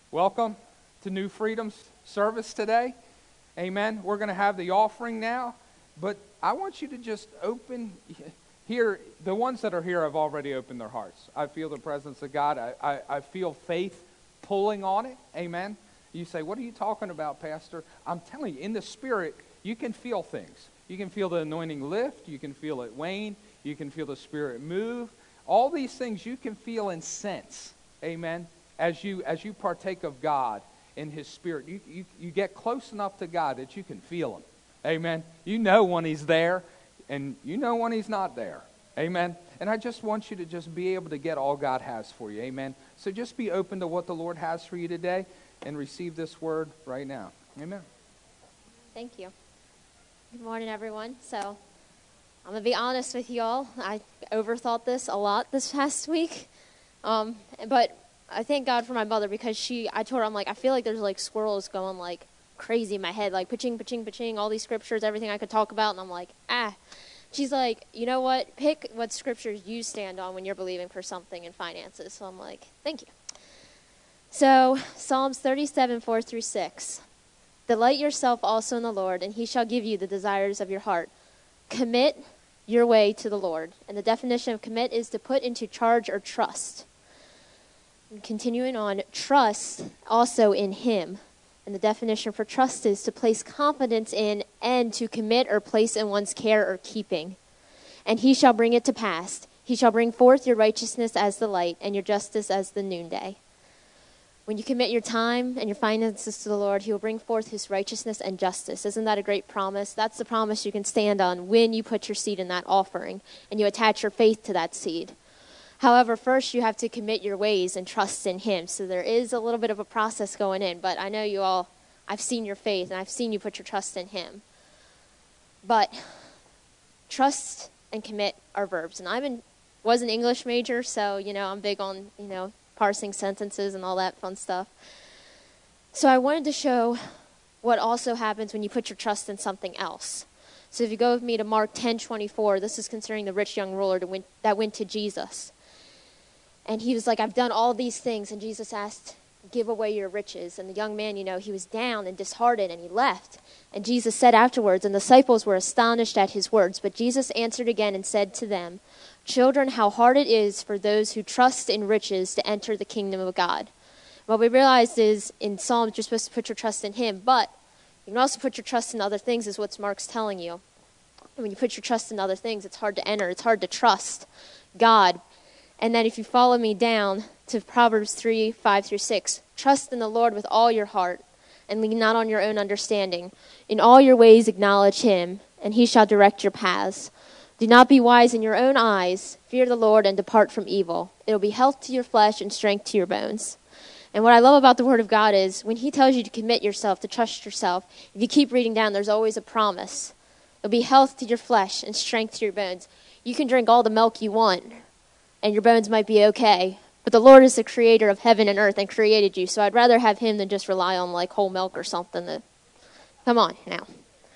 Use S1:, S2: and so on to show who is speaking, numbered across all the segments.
S1: Welcome to New Freedom's service today. Amen. We're going to have the offering now, but I want you to just open here. The ones that are here have already opened their hearts. I feel the presence of God. I feel faith pulling on it. Amen. You say, what are you talking about, Pastor? I'm telling you, in the Spirit, you can feel things. You can feel the anointing lift. You can feel it wane. You can feel the Spirit move. All these things you can feel and sense. Amen. As you partake of God in His Spirit, you get close enough to God that you can feel Him. Amen. You know when He's there, and you know when He's not there. Amen. And I just want you to just be able to get all God has for you. Amen. So just be open to what the Lord has for you today and receive this word right now. Amen.
S2: Thank you. Good morning, everyone. So I'm going to be honest with you all. I overthought this a lot this past week. But I thank God for my mother because I told her, I'm like, I feel like there's like squirrels going like crazy in my head, like pa-ching, pa-ching, pa-ching, all these scriptures, everything I could talk about. And I'm like, She's like, you know what? Pick what scriptures you stand on when you're believing for something in finances. So I'm like, thank you. So Psalms 37, 4-6. Delight yourself also in the Lord, and He shall give you the desires of your heart. Commit your way to the Lord. And the definition of commit is to put into charge or trust. And continuing on, trust also in Him. And the definition for trust is to place confidence in and to commit or place in one's care or keeping. And He shall bring it to pass. He shall bring forth your righteousness as the light and your justice as the noonday. When you commit your time and your finances to the Lord, He will bring forth His righteousness and justice. Isn't that a great promise? That's the promise you can stand on when you put your seed in that offering and you attach your faith to that seed. However, first you have to commit your ways and trust in Him. So there is a little bit of a process going in, but I know you all, I've seen your faith and I've seen you put your trust in Him. But trust and commit are verbs. And was an English major, so, I'm big on, parsing sentences and all that fun stuff. So I wanted to show what also happens when you put your trust in something else. So if you go with me to Mark 10:24, this is concerning the rich young ruler that went to Jesus. And he was like, I've done all these things. And Jesus asked, give away your riches. And the young man, he was down and disheartened and he left. And Jesus said afterwards, and the disciples were astonished at his words. But Jesus answered again and said to them, children, how hard it is for those who trust in riches to enter the kingdom of God. What we realized is in Psalms, you're supposed to put your trust in Him, but you can also put your trust in other things, is what Mark's telling you. And when you put your trust in other things, it's hard to enter. It's hard to trust God. And then if you follow me down to Proverbs 3, 5-6, trust in the Lord with all your heart and lean not on your own understanding. In all your ways acknowledge Him, and He shall direct your paths. Do not be wise in your own eyes. Fear the Lord and depart from evil. It will be health to your flesh and strength to your bones. And what I love about the Word of God is when He tells you to commit yourself, to trust yourself, if you keep reading down, there's always a promise. It will be health to your flesh and strength to your bones. You can drink all the milk you want, and your bones might be okay. But the Lord is the creator of heaven and earth and created you. So I'd rather have Him than just rely on like whole milk or something. Come on now.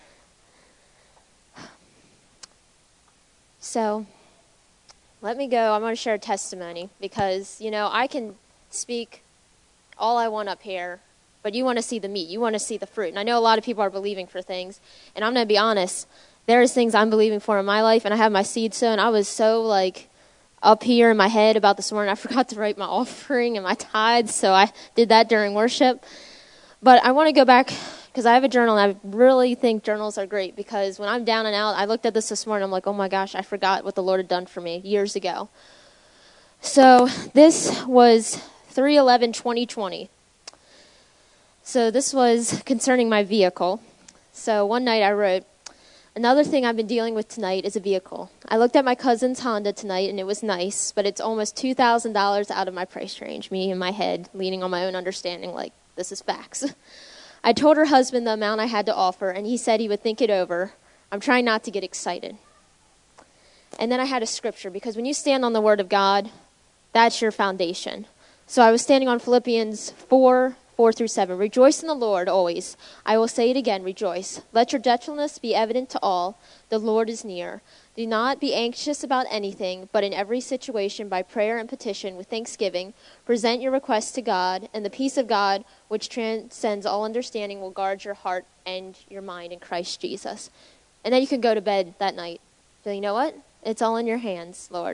S2: So, let me go. I'm going to share a testimony because, I can speak all I want up here, but you want to see the meat. You want to see the fruit. And I know a lot of people are believing for things, and I'm going to be honest. There's things I'm believing for in my life, and I have my seed sown. I was so, up here in my head about this morning. I forgot to write my offering and my tithes, so I did that during worship. But I want to go back because I have a journal, and I really think journals are great because when I'm down and out, I looked at this morning, I'm like, oh my gosh, I forgot what the Lord had done for me years ago. So this was 3/11/2020. So this was concerning my vehicle. So one night I wrote, another thing I've been dealing with tonight is a vehicle. I looked at my cousin's Honda tonight, and it was nice, but it's almost $2,000 out of my price range, me in my head, leaning on my own understanding like this is facts. I told her husband the amount I had to offer, and he said he would think it over. I'm trying not to get excited. And then I had a scripture, because when you stand on the Word of God, that's your foundation. So I was standing on Philippians 4:4-7. Rejoice in the Lord always. I will say it again, rejoice. Let your gentleness be evident to all. The Lord is near. Do not be anxious about anything, but in every situation, by prayer and petition with thanksgiving, present your requests to God, and the peace of God, which transcends all understanding, will guard your heart and your mind in Christ Jesus. And then you can go to bed that night. So you know what? It's all in your hands, Lord.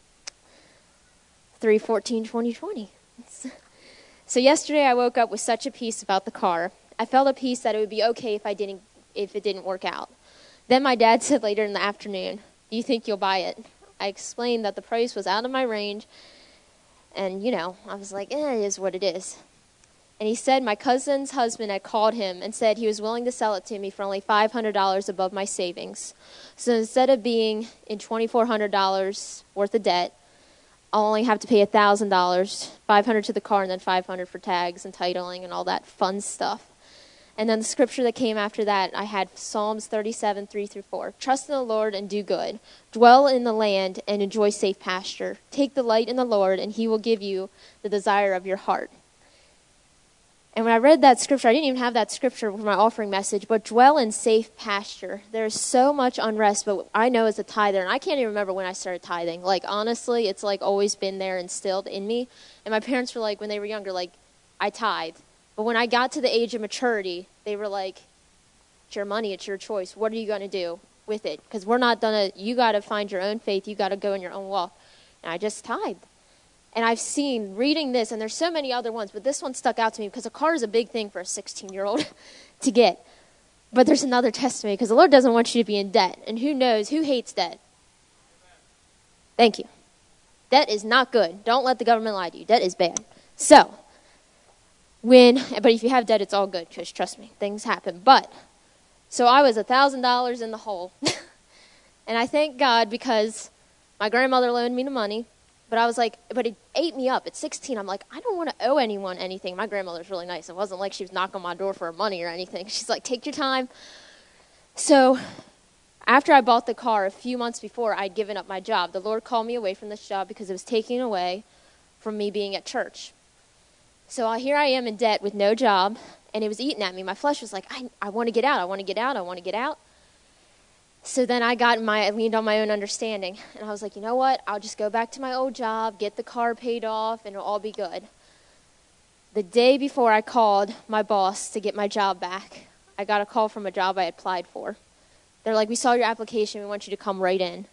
S2: 3/14/2020. So yesterday I woke up with such a peace about the car. I felt a peace that it would be okay if it didn't work out. Then my dad said later in the afternoon, "Do you think you'll buy it?" I explained that the price was out of my range, and I was like, it is what it is. And he said my cousin's husband had called him and said he was willing to sell it to me for only $500 above my savings. So instead of being in $2,400 worth of debt, I'll only have to pay $1,000, $500 to the car, and then $500 for tags and titling and all that fun stuff. And then the scripture that came after that, I had Psalms 37, 3-4. Trust in the Lord and do good. Dwell in the land and enjoy safe pasture. Take delight in the Lord, and he will give you the desire of your heart. And when I read that scripture, I didn't even have that scripture for my offering message, but dwell in safe pasture. There's so much unrest, but I know as a tither, and I can't even remember when I started tithing. Like, honestly, it's like always been there instilled in me. And my parents were like, when they were younger, like, I tithe. But when I got to the age of maturity, they were like, it's your money, it's your choice. What are you going to do with it? Because we're not going to, you got to find your own faith. You got to go in your own walk. And I just tithed. And I've seen, reading this, and there's so many other ones, but this one stuck out to me because a car is a big thing for a 16-year-old to get. But there's another testimony because the Lord doesn't want you to be in debt. And who knows, who hates debt? Thank you. Debt is not good. Don't let the government lie to you. Debt is bad. So, but if you have debt, it's all good because trust me, things happen. So I was $1,000 in the hole. And I thank God because my grandmother loaned me the money. But I was like, but it ate me up. At 16, I'm like, I don't want to owe anyone anything. My grandmother's really nice. It wasn't like she was knocking on my door for money or anything. She's like, take your time. So after I bought the car, a few months before, I'd given up my job. The Lord called me away from this job because it was taking away from me being at church. So here I am in debt with no job, and it was eating at me. My flesh was like, I want to get out. I want to get out. I want to get out. So then I leaned on my own understanding, and I was like, you know what? I'll just go back to my old job, get the car paid off, and it'll all be good. The day before I called my boss to get my job back, I got a call from a job I applied for. They're like, we saw your application. We want you to come right in.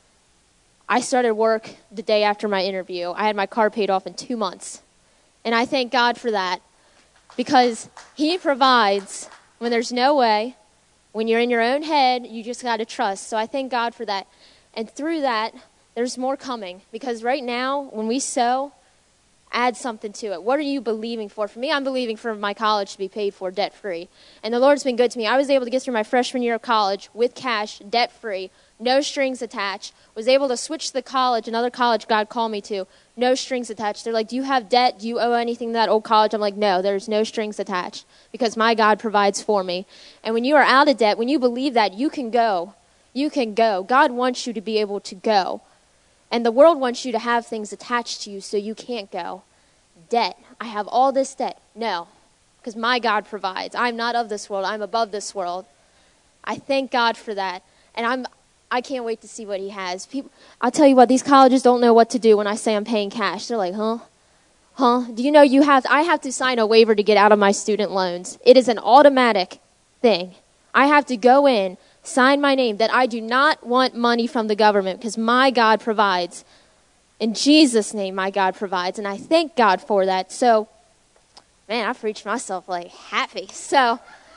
S2: I started work the day after my interview. I had my car paid off in 2 months, and I thank God for that because he provides when there's no way. When you're in your own head, you just got to trust. So I thank God for that. And through that, there's more coming. Because right now, when we sow, add something to it. What are you believing for? For me, I'm believing for my college to be paid for debt-free. And the Lord's been good to me. I was able to get through my freshman year of college with cash, debt-free, no strings attached. Was able to switch to the college, another college God called me to, no strings attached. They're like, do you have debt? Do you owe anything to that old college? I'm like, no, there's no strings attached because my God provides for me. And when you are out of debt, when you believe that, you can go. You can go. God wants you to be able to go. And the world wants you to have things attached to you so you can't go. Debt. I have all this debt. No, because my God provides. I'm not of this world. I'm above this world. I thank God for that. And I can't wait to see what he has. I'll tell you what, these colleges don't know what to do when I say I'm paying cash. They're like, huh? Do you know I have to sign a waiver to get out of my student loans. It is an automatic thing. I have to go in, sign my name that I do not want money from the government because my God provides. In Jesus' name, my God provides. And I thank God for that. So, man, I've reached myself like happy. So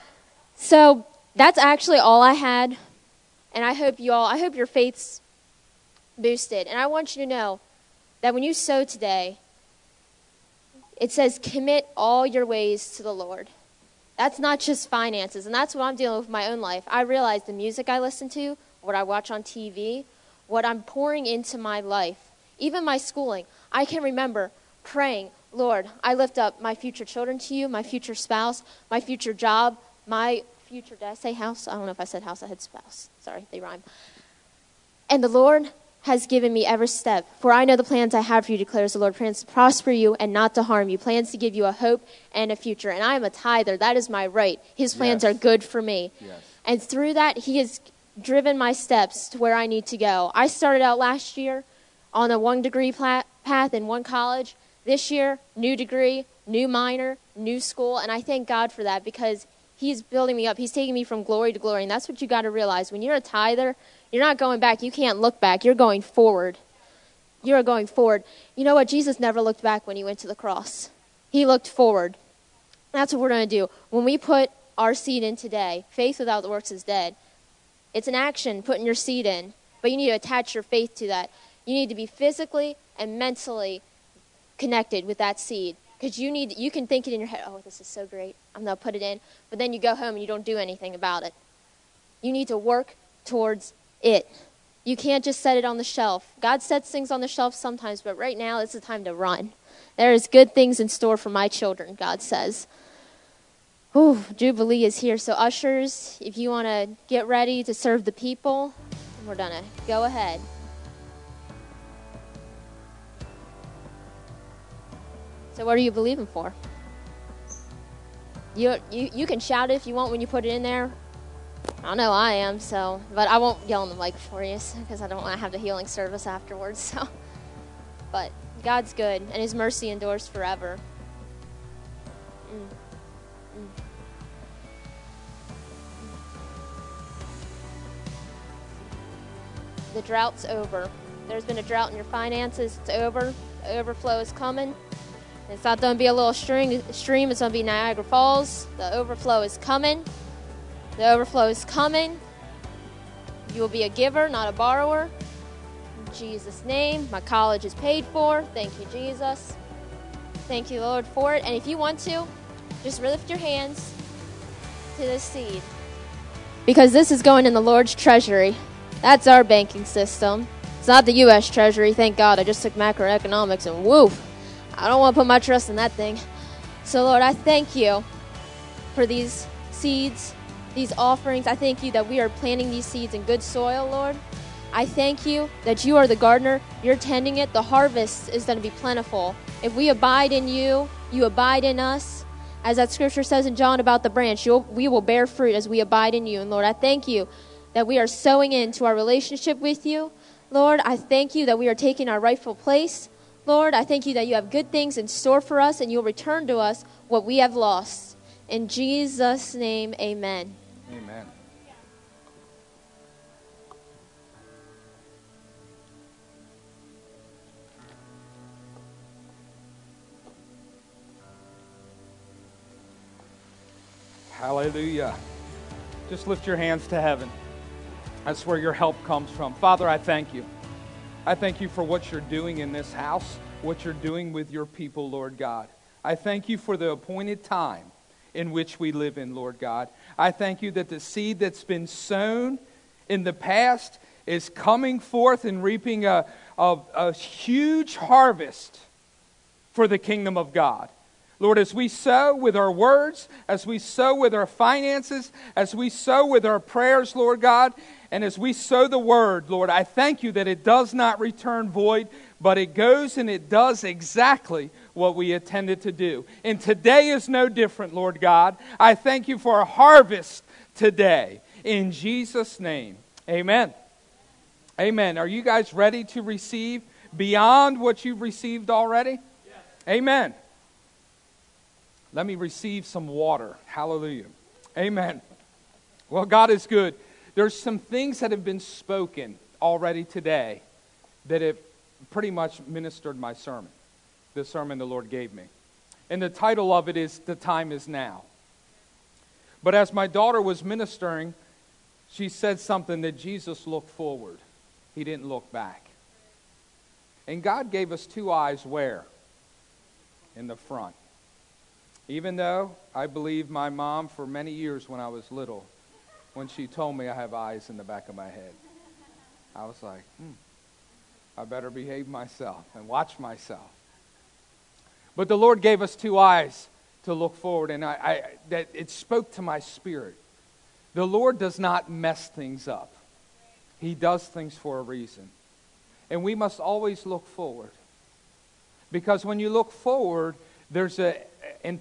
S2: that's actually all I had. And I hope your faith's boosted. And I want you to know that when you sow today, it says commit all your ways to the Lord. That's not just finances. And that's what I'm dealing with in my own life. I realize the music I listen to, what I watch on TV, what I'm pouring into my life, even my schooling. I can remember praying, Lord, I lift up my future children to you, my future spouse, my future job, my future, did I say house? I don't know if I said house, I had spouse. Sorry, they rhyme. And the Lord has given me every step. For I know the plans I have for you, declares the Lord, plans to prosper you and not to harm you, plans to give you a hope and a future. And I am a tither. That is my right. His plans are good for me. Yes. And through that, he has driven my steps to where I need to go. I started out last year on a 1-degree path in one college. This year, new degree, new minor, new school, and I thank God for that because He's building me up. He's taking me from glory to glory, and that's what you got to realize. When you're a tither, you're not going back. You can't look back. You're going forward. You're going forward. You know what? Jesus never looked back when He went to the cross. He looked forward. That's what we're going to do. When we put our seed in today, faith without the works is dead. It's an action, putting your seed in, but you need to attach your faith to that. You need to be physically and mentally connected with that seed. Because you can think it in your head, oh, this is so great, I'm going to put it in. But then you go home and you don't do anything about it. You need to work towards it. You can't just set it on the shelf. God sets things on the shelf sometimes, but right now it's the time to run. There is good things in store for my children, God says. Ooh, Jubilee is here. So ushers, if you want to get ready to serve the people, we're going to go ahead. So what are you believing for? You can shout it if you want when you put it in there. I know I am, but I won't yell on the mic for you because I don't want to have the healing service afterwards. So, but God's good and His mercy endures forever. The drought's over. There's been a drought in your finances. It's over. The overflow is coming. It's not going to be a little stream. It's going to be Niagara Falls. The overflow is coming. The overflow is coming. You will be a giver, not a borrower. In Jesus' name. My college is paid for. Thank you, Jesus. Thank you, Lord, for it. And if you want to, just lift your hands to this seed. Because this is going in the Lord's treasury. That's our banking system. It's not the U.S. Treasury. Thank God. I just took macroeconomics and woof. I don't want to put my trust in that thing. So, Lord, I thank you for these seeds, these offerings. I thank you that we are planting these seeds in good soil, Lord. I thank you that you are the gardener. You're tending it. The harvest is going to be plentiful. If we abide in you, you abide in us. As that scripture says in John about the branch, we will bear fruit as we abide in you. And, Lord, I thank you that we are sowing into our relationship with you. Lord, I thank you that we are taking our rightful place. Lord, I thank you that you have good things in store for us and you'll return to us what we have lost. In Jesus' name, amen.
S1: Amen. Hallelujah. Just lift your hands to heaven. That's where your help comes from. Father, I thank you. I thank you for what you're doing in this house, what you're doing with your people, Lord God. I thank you for the appointed time in which we live in, Lord God. I thank you that the seed that's been sown in the past is coming forth and reaping a huge harvest for the kingdom of God. Lord, as we sow with our words, as we sow with our finances, as we sow with our prayers, Lord God, and as we sow the word, Lord, I thank you that it does not return void, but it goes and it does exactly what we intended to do. And today is no different, Lord God. I thank you for a harvest today. In Jesus' name, amen. Amen. Are you guys ready to receive beyond what you've received already? Yes. Amen. Let me receive some water. Hallelujah. Amen. Well, God is good. There's some things that have been spoken already today that have pretty much ministered my sermon, the sermon the Lord gave me. And the title of it is, The Time Is Now. But as my daughter was ministering, she said something that Jesus looked forward. He didn't look back. And God gave us two eyes where? In the front. Even though I believed my mom for many years when I was little, when she told me I have eyes in the back of my head, I was like, I better behave myself and watch myself. But the Lord gave us two eyes to look forward, and that it spoke to my spirit. The Lord does not mess things up. He does things for a reason. And we must always look forward. Because when you look forward, there's an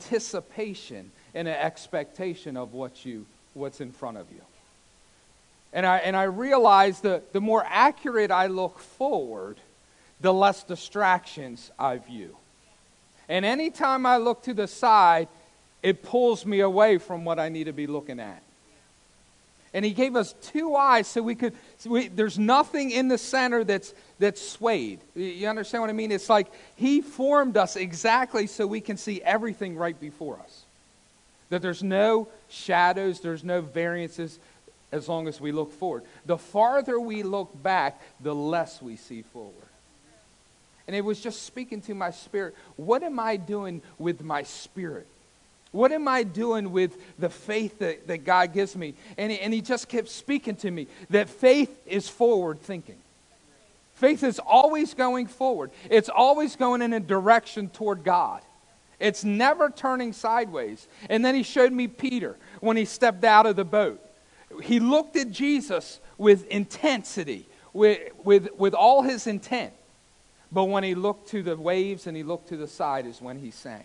S1: anticipation and an expectation of what's in front of you. And I realize that the more accurate I look forward, the less distractions I view. And anytime I look to the side, it pulls me away from what I need to be looking at. And he gave us two eyes so there's nothing in the center that's swayed. You understand what I mean? It's like he formed us exactly so we can see everything right before us. That there's no shadows, there's no variances as long as we look forward. The farther we look back, the less we see forward. And it was just speaking to my spirit. What am I doing with my spirit? What am I doing with the faith that God gives me? And he just kept speaking to me that faith is forward thinking. Faith is always going forward. It's always going in a direction toward God. It's never turning sideways. And then he showed me Peter when he stepped out of the boat. He looked at Jesus with intensity, with all his intent. But when he looked to the waves and he looked to the side is when he sank.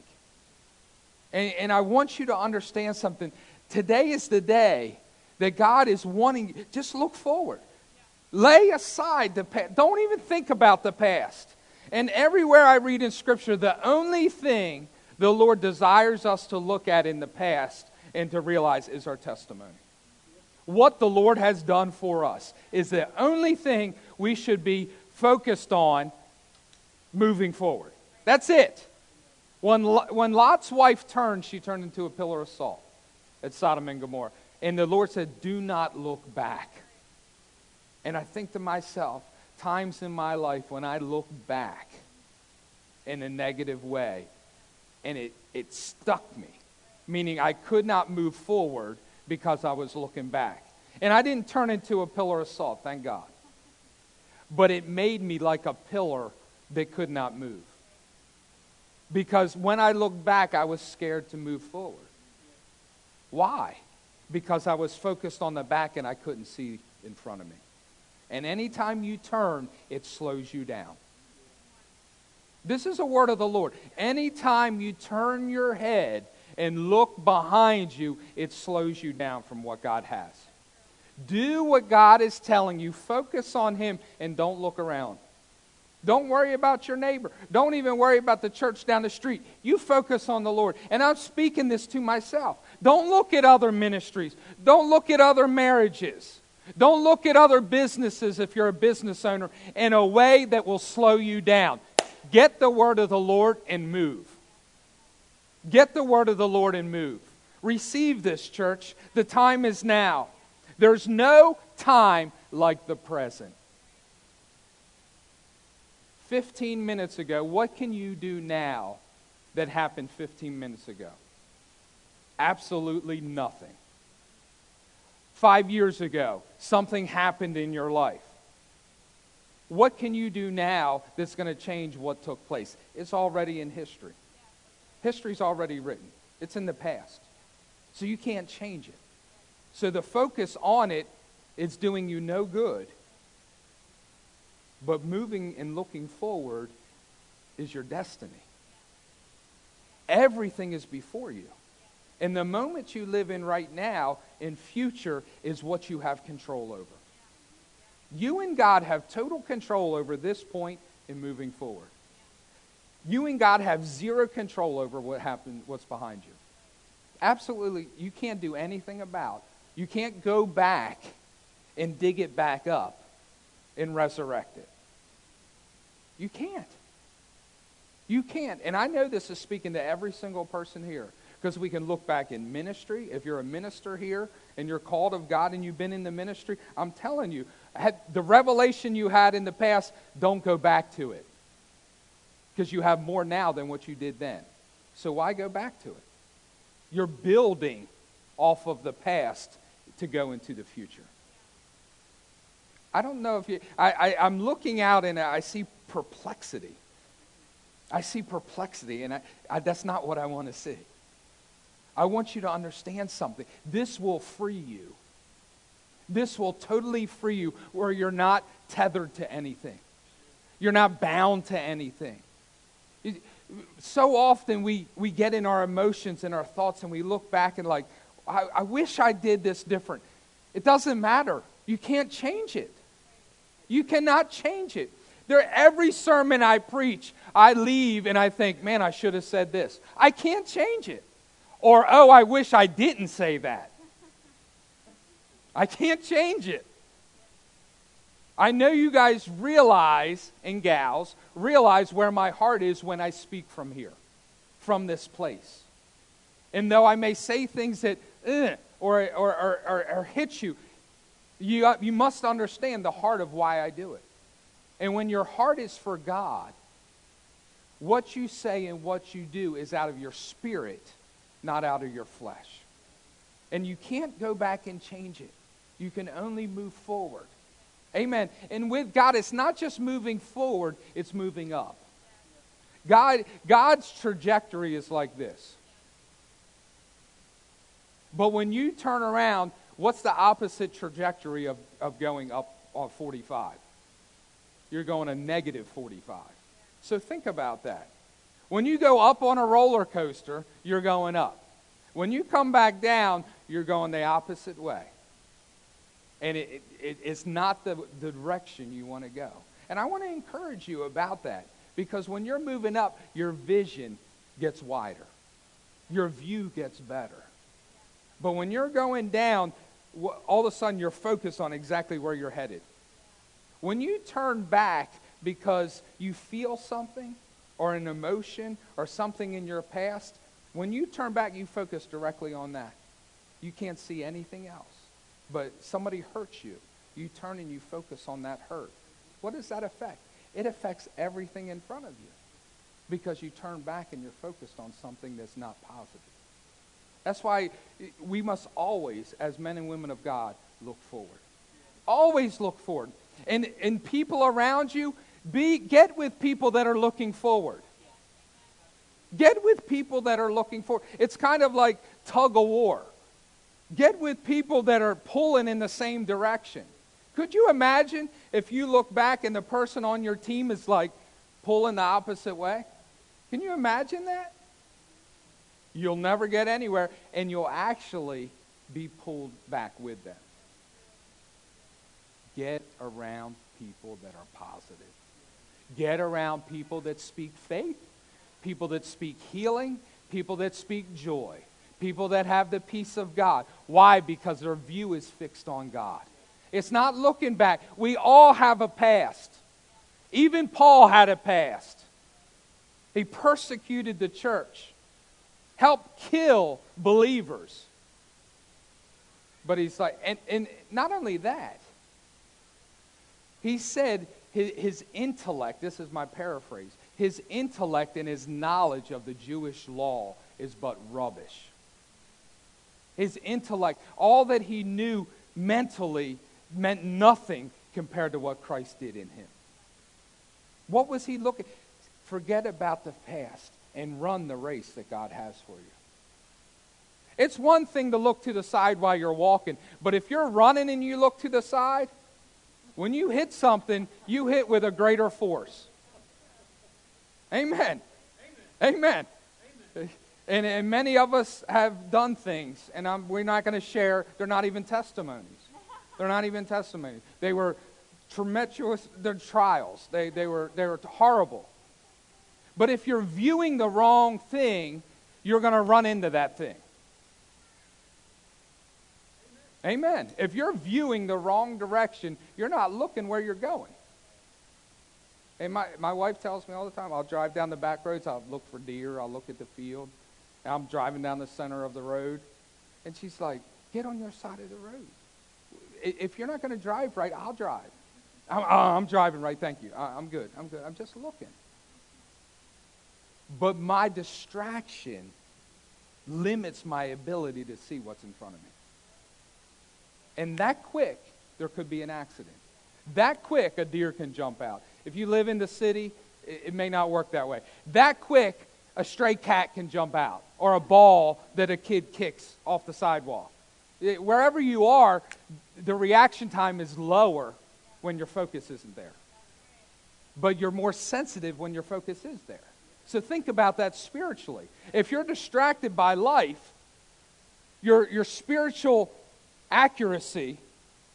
S1: And I want you to understand something. Today is the day that God is wanting, just look forward. Lay aside the past. Don't even think about the past. And everywhere I read in Scripture, the only thing the Lord desires us to look at in the past and to realize is our testimony. What the Lord has done for us is the only thing we should be focused on moving forward. That's it. When Lot's wife turned, she turned into a pillar of salt at Sodom and Gomorrah. And the Lord said, do not look back. And I think to myself, times in my life when I look back in a negative way, and it stuck me, meaning I could not move forward because I was looking back. And I didn't turn into a pillar of salt, thank God. But it made me like a pillar that could not move. Because when I looked back, I was scared to move forward. Why? Because I was focused on the back and I couldn't see in front of me. And anytime you turn, it slows you down. This is a word of the Lord. Anytime you turn your head and look behind you, it slows you down from what God has. Do what God is telling you. Focus on Him and don't look around. Don't worry about your neighbor. Don't even worry about the church down the street. You focus on the Lord. And I'm speaking this to myself. Don't look at other ministries. Don't look at other marriages. Don't look at other businesses if you're a business owner in a way that will slow you down. Get the word of the Lord and move. Get the word of the Lord and move. Receive this, church. The time is now. There's no time like the present. 15 minutes ago, what can you do now that happened 15 minutes ago? Absolutely nothing. 5 years ago, something happened in your life. What can you do now that's going to change what took place? It's already in history. History's already written. It's in the past. So you can't change it. So the focus on it is doing you no good. But moving and looking forward is your destiny. Everything is before you. And the moment you live in right now and future is what you have control over. You and God have total control over this point in moving forward. You and God have zero control over what happened, what's behind you. Absolutely, you can't do anything about. You can't go back and dig it back up and resurrect it. You can't. You can't. And I know this is speaking to every single person here because we can look back in ministry. If you're a minister here and you're called of God and you've been in the ministry, I'm telling you, the revelation you had in the past, don't go back to it because you have more now than what you did then. So why go back to it? You're building off of the past to go into the future. I don't know if you... I'm looking out and I see perplexity. I see perplexity, and that's not what I want to see. I want you to understand something. This will free you. This will totally free you where you're not tethered to anything. You're not bound to anything. So often we get in our emotions and our thoughts and we look back and like, I wish I did this different. It doesn't matter. You can't change it. You cannot change it. Every sermon I preach, I leave and I think, man, I should have said this. I can't change it. Or, oh, I wish I didn't say that. I can't change it. I know you guys realize, and gals, realize where my heart is when I speak from here, from this place. And though I may say things that, or hit you, you must understand the heart of why I do it. And when your heart is for God, what you say and what you do is out of your spirit, not out of your flesh. And you can't go back and change it. You can only move forward. Amen. And with God, it's not just moving forward, it's moving up. God's trajectory is like this. But when you turn around, what's the opposite trajectory of going up on 45? You're going a negative 45. So think about that. When you go up on a roller coaster, you're going up. When you come back down, you're going the opposite way. And it's not the direction you want to go. And I want to encourage you about that. Because when you're moving up, your vision gets wider. Your view gets better. But when you're going down, all of a sudden you're focused on exactly where you're headed. When you turn back because you feel something or an emotion or something in your past, when you turn back, you focus directly on that. You can't see anything else. But somebody hurts you. You turn and you focus on that hurt. What does that affect? It affects everything in front of you because you turn back and you're focused on something that's not positive. That's why we must always, as men and women of God, look forward. Always look forward. And people around you, get with people that are looking forward. Get with people that are looking forward. It's kind of like tug of war. Get with people that are pulling in the same direction. Could you imagine if you look back and the person on your team is like pulling the opposite way? Can you imagine that? You'll never get anywhere, and you'll actually be pulled back with them. Get around people that are positive. Get around people that speak faith, people that speak healing, people that speak joy, people that have the peace of God. Why? Because their view is fixed on God. It's not looking back. We all have a past. Even Paul had a past. He persecuted the church, helped kill believers. But he's like, and not only that, he said his intellect, this is my paraphrase, his intellect and his knowledge of the Jewish law is but rubbish. His intellect, all that he knew mentally meant nothing compared to what Christ did in him. What was he looking? Forget about the past and run the race that God has for you. It's one thing to look to the side while you're walking, but if you're running and you look to the side, when you hit something, you hit with a greater force. Amen. Amen. Amen. And many of us have done things, and we're not going to share. They're not even testimonies. They're not even testimonies. They were tumultuous. They're trials. They were horrible. But if you're viewing the wrong thing, you're going to run into that thing. Amen. If you're viewing the wrong direction, you're not looking where you're going. And my wife tells me all the time, I'll drive down the back roads, I'll look for deer, I'll look at the field. And I'm driving down the center of the road. And she's like, get on your side of the road. If you're not going to drive right, I'll drive. I'm driving right, thank you. I'm good. I'm just looking. But my distraction limits my ability to see what's in front of me. And that quick, there could be an accident. That quick, a deer can jump out. If you live in the city, it may not work that way. That quick, a stray cat can jump out, or a ball that a kid kicks off the sidewalk. Wherever you are, the reaction time is lower when your focus isn't there. But you're more sensitive when your focus is there. So think about that spiritually. If you're distracted by life, your spiritual accuracy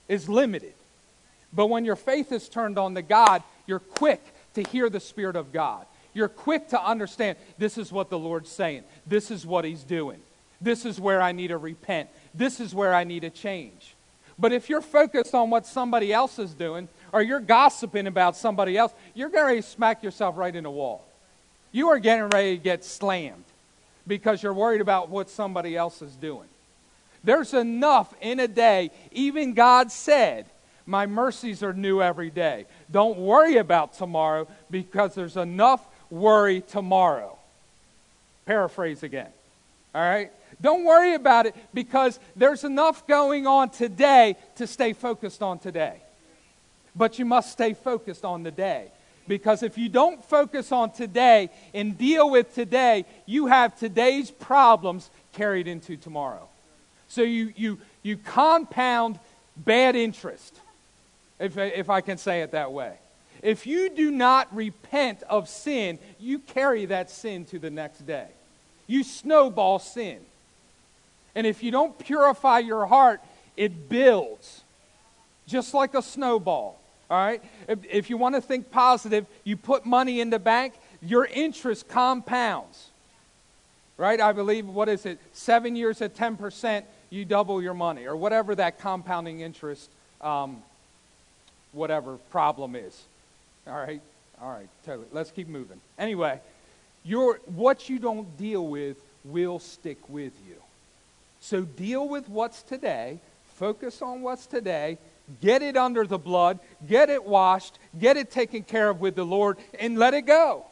S1: is limited. But when your faith is turned on to God, you're quick to hear the Spirit of God. You're quick to understand, this is what the Lord's saying. This is what He's doing. This is where I need to repent. This is where I need to change. But if you're focused on what somebody else is doing, or you're gossiping about somebody else, you're going to smack yourself right in the wall. You are getting ready to get slammed because you're worried about what somebody else is doing. There's enough in a day. Even God said, my mercies are new every day. Don't worry about tomorrow because there's enough worry tomorrow. Paraphrase again. All right? Don't worry about it because there's enough going on today to stay focused on today. But you must stay focused on the day. Because if you don't focus on today and deal with today, you have today's problems carried into tomorrow. So you compound bad interest, if I can say it that way. If you do not repent of sin, you carry that sin to the next day. You snowball sin. And if you don't purify your heart, it builds. Just like a snowball. All right? If you want to think positive, you put money in the bank, your interest compounds. Right? I believe, 7 years at 10%, you double your money. Or whatever that compounding interest, whatever problem is. All right? All right, totally. Let's keep moving. Anyway, what you don't deal with will stick with you. So deal with what's today. Focus on what's today. Get it under the blood. Get it washed. Get it taken care of with the Lord. And let it go.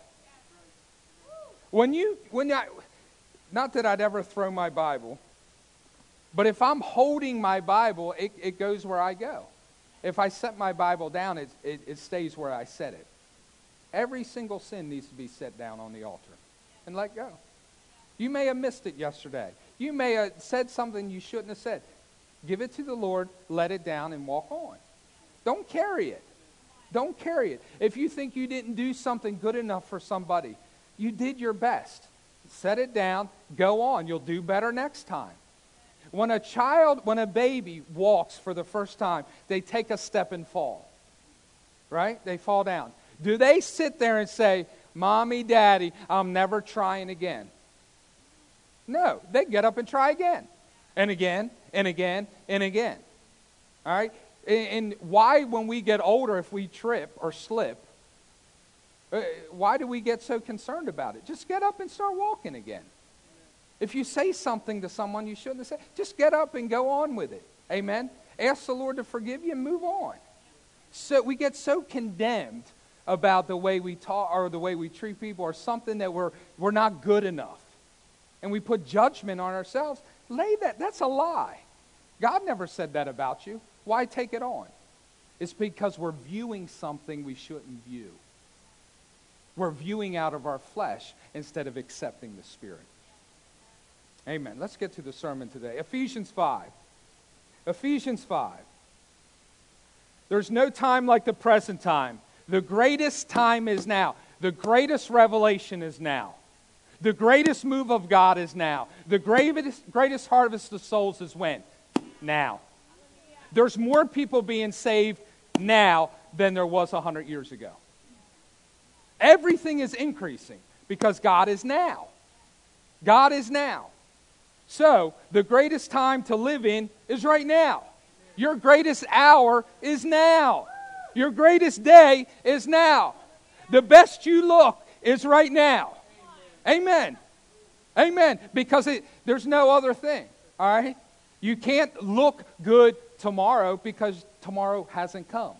S1: Not that I'd ever throw my Bible. But if I'm holding my Bible, it goes where I go. If I set my Bible down, it stays where I set it. Every single sin needs to be set down on the altar and let go. You may have missed it yesterday. You may have said something you shouldn't have said. Give it to the Lord, let it down, and walk on. Don't carry it. Don't carry it. If you think you didn't do something good enough for somebody, you did your best. Set it down, go on. You'll do better next time. When a baby walks for the first time, they take a step and fall. Right? They fall down. Do they sit there and say, Mommy, Daddy, I'm never trying again? No, they get up and try again. And again, and again, and again. All right? And why, when we get older, if we trip or slip, why do we get so concerned about it? Just get up and start walking again. If you say something to someone you shouldn't have said, just get up and go on with it. Amen? Ask the Lord to forgive you and move on. So we get so condemned about the way we talk or the way we treat people or something that we're not good enough. And we put judgment on ourselves. That's a lie. God never said that about you. Why take it on? It's because we're viewing something we shouldn't view. We're viewing out of our flesh instead of accepting the Spirit. Amen. Let's get to the sermon today. Ephesians 5. Ephesians 5. There's no time like the present time. The greatest time is now. The greatest revelation is now. The greatest move of God is now. The greatest harvest of souls is when? Now. There's more people being saved now than there was 100 years ago. Everything is increasing because God is now. God is now. So, the greatest time to live in is right now. Your greatest hour is now. Your greatest day is now. The best you look is right now. Amen. Amen. Because there's no other thing. All right? You can't look good tomorrow because tomorrow hasn't come.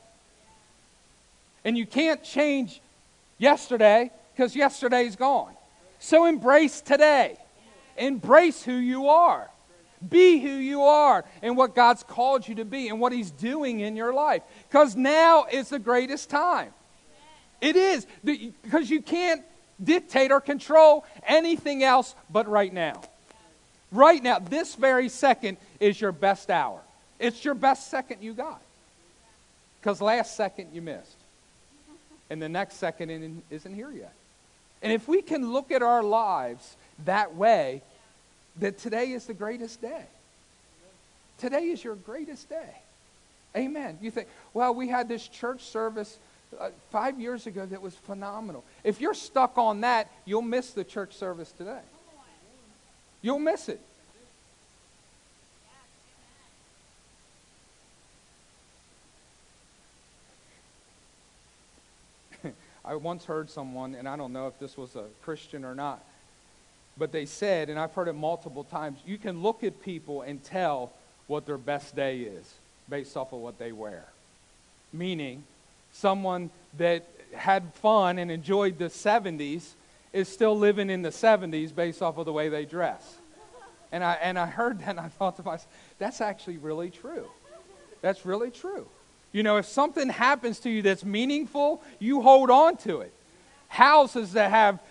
S1: And you can't change yesterday because yesterday's gone. So embrace today. Embrace who you are. Be who you are and what God's called you to be and what He's doing in your life. Because now is the greatest time. It is. Because you can't dictate or control anything else but right now. Right now, this very second is your best hour. It's your best second you got. Because last second you missed. And the next second isn't here yet. And if we can look at our lives that way, that today is the greatest day. Today is your greatest day. Amen. You think, well, we had this church service 5 years ago that was phenomenal. If you're stuck on that, you'll miss the church service today. You'll miss it. I once heard someone, and I don't know if this was a Christian or not, but they said, and I've heard it multiple times, you can look at people and tell what their best day is based off of what they wear. Meaning, someone that had fun and enjoyed the 70s is still living in the 70s based off of the way they dress. And I heard that and I thought to myself, that's actually really true. That's really true. You know, if something happens to you that's meaningful, you hold on to it. Houses that have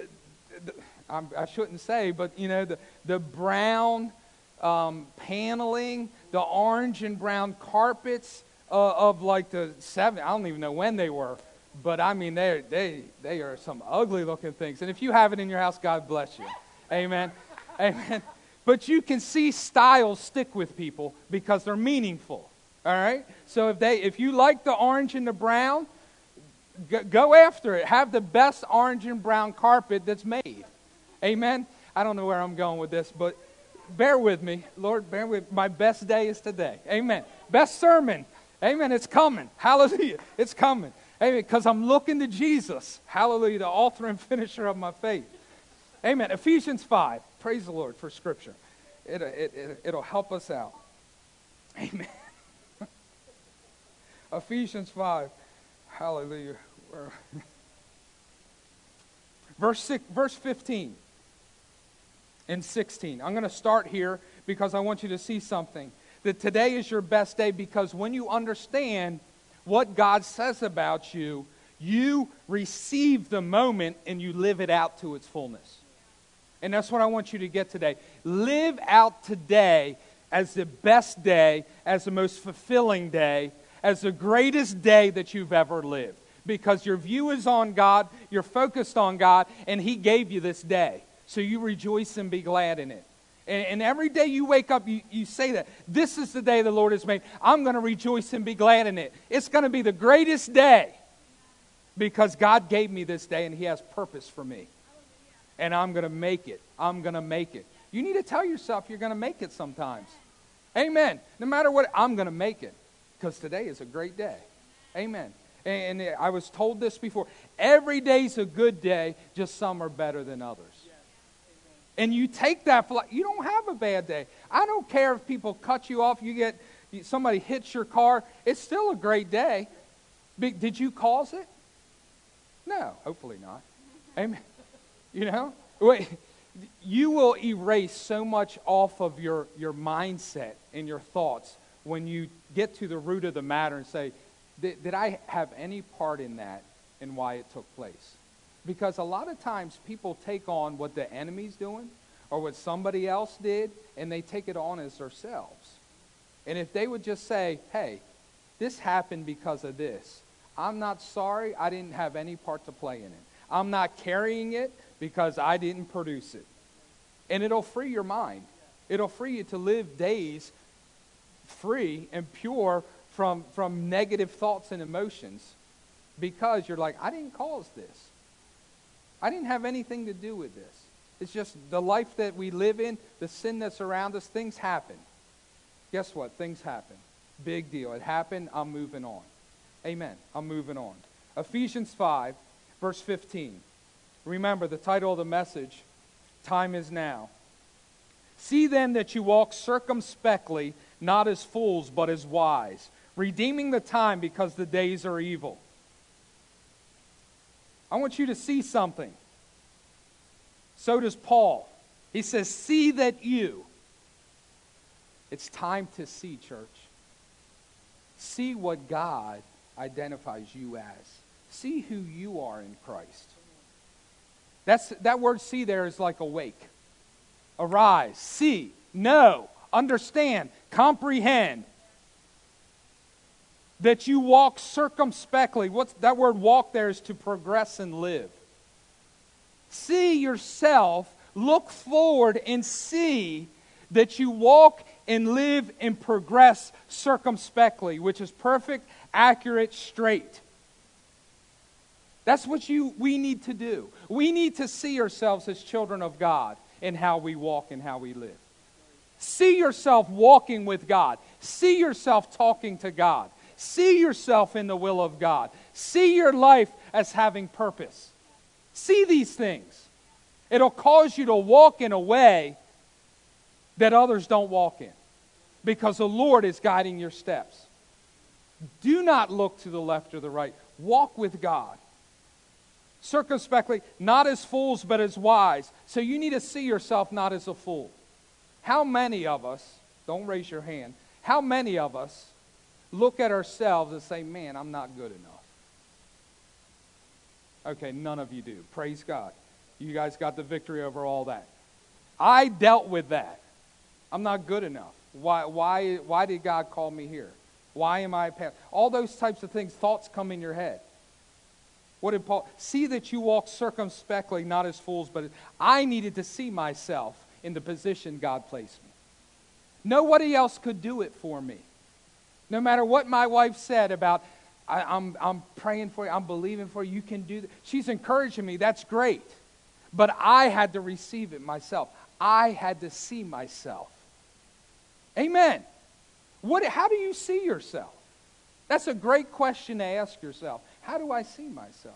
S1: I shouldn't say, but you know, the brown paneling, the orange and brown carpets of like the 70s. I don't even know when they were, but I mean, they are some ugly looking things. And if you have it in your house, God bless you. Amen. Amen. But you can see styles stick with people because they're meaningful. All right? So if you like the orange and the brown, go after it. Have the best orange and brown carpet that's made. Amen? I don't know where I'm going with this, but bear with me. Lord, bear with me. My best day is today. Amen. Best sermon. Amen. It's coming. Hallelujah. It's coming. Amen. Because I'm looking to Jesus. Hallelujah. The author and finisher of my faith. Amen. Ephesians 5. Praise the Lord for Scripture. It'll help us out. Amen. Ephesians 5. Hallelujah. Verse 15 and 16. I'm going to start here because I want you to see something. That today is your best day because when you understand what God says about you, you receive the moment and you live it out to its fullness. And that's what I want you to get today. Live out today as the best day, as the most fulfilling day, as the greatest day that you've ever lived. Because your view is on God, you're focused on God, and He gave you this day. So you rejoice and be glad in it. And every day you wake up, you say that. This is the day the Lord has made. I'm going to rejoice and be glad in it. It's going to be the greatest day. Because God gave me this day and He has purpose for me. And I'm going to make it. I'm going to make it. You need to tell yourself you're going to make it sometimes. Amen. No matter what, I'm going to make it. Because today is a great day. Amen. And I was told this before. Every day's a good day, just some are better than others. And you take that for like, you don't have a bad day. I don't care if people cut you off, somebody hits your car. It's still a great day. Did you cause it? No, hopefully not. Amen. You know? Wait, you will erase so much off of your mindset and your thoughts when you get to the root of the matter and say, did I have any part in that and why it took place? Because a lot of times people take on what the enemy's doing or what somebody else did, and they take it on as themselves. And if they would just say, hey, this happened because of this. I'm not sorry. I didn't have any part to play in it. I'm not carrying it because I didn't produce it. And it'll free your mind. It'll free you to live days free and pure from negative thoughts and emotions because you're like, I didn't cause this. I didn't have anything to do with this. It's just the life that we live in, the sin that's around us, things happen. Guess what? Things happen. Big deal. It happened. I'm moving on. Amen. I'm moving on. Ephesians 5, verse 15. Remember, the title of the message, Time is Now. See then that you walk circumspectly, not as fools, but as wise, redeeming the time because the days are evil. I want you to see something. So does Paul. He says, see that you. It's time to see, church. See what God identifies you as. See who you are in Christ. That word see there is like awake. Arise, see, know, understand, comprehend. That you walk circumspectly. That word walk there is to progress and live. See yourself, look forward and see that you walk and live and progress circumspectly, which is perfect, accurate, straight. That's what we need to do. We need to see ourselves as children of God in how we walk and how we live. See yourself walking with God. See yourself talking to God. See yourself in the will of God. See your life as having purpose. See these things. It'll cause you to walk in a way that others don't walk in, because the Lord is guiding your steps. Do not look to the left or the right. Walk with God. Circumspectly, not as fools, but as wise. So you need to see yourself not as a fool. How many of us, don't raise your hand, how many of us look at ourselves and say, man, I'm not good enough? Okay, none of you do. Praise God. You guys got the victory over all that. I dealt with that. I'm not good enough. Why did God call me here? Why am I a pastor? All those types of things, thoughts come in your head. What did Paul? See that you walk circumspectly, not as fools, but I needed to see myself in the position God placed me. Nobody else could do it for me. No matter what my wife said about, I'm praying for you, I'm believing for you, you can do that. She's encouraging me, that's great. But I had to receive it myself. I had to see myself. Amen. How do you see yourself? That's a great question to ask yourself. How do I see myself?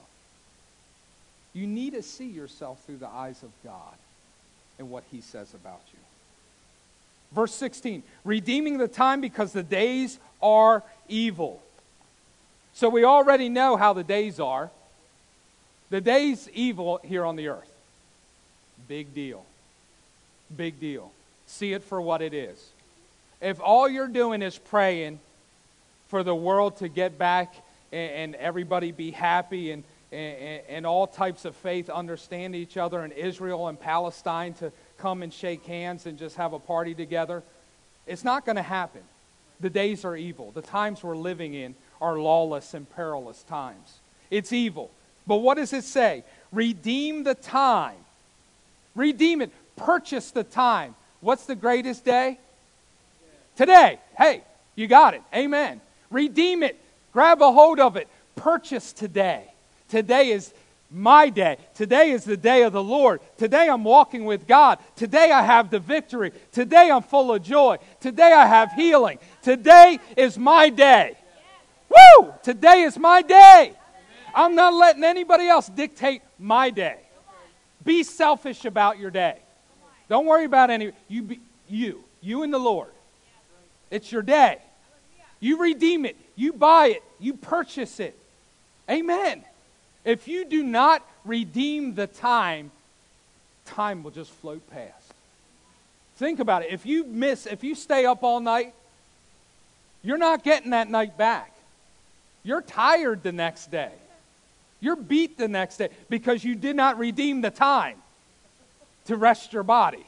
S1: You need to see yourself through the eyes of God and what He says about you. Verse 16, redeeming the time because the days are evil. So we already know how the days are. The days evil here on the earth. Big deal. Big deal. See it for what it is. If all you're doing is praying for the world to get back and everybody be happy and all types of faith understand each other, and Israel and Palestine to come and shake hands and just have a party together, it's not going to happen. The days are evil. The times we're living in are lawless and perilous times. It's evil. But what does it say? Redeem the time. Redeem it. Purchase the time. What's the greatest day? Today. Hey, you got it. Amen. Redeem it. Grab a hold of it. Purchase today. Today is my day. Today is the day of the Lord. Today I'm walking with God. Today I have the victory. Today I'm full of joy. Today I have healing. Today is my day. Woo! Today is my day. I'm not letting anybody else dictate my day. Be selfish about your day. Don't worry about any. You and the Lord. It's your day. You redeem it. You buy it. You purchase it. Amen. If you do not redeem the time, time will just float past. Think about it. If you stay up all night, you're not getting that night back. You're tired the next day. You're beat the next day because you did not redeem the time to rest your body.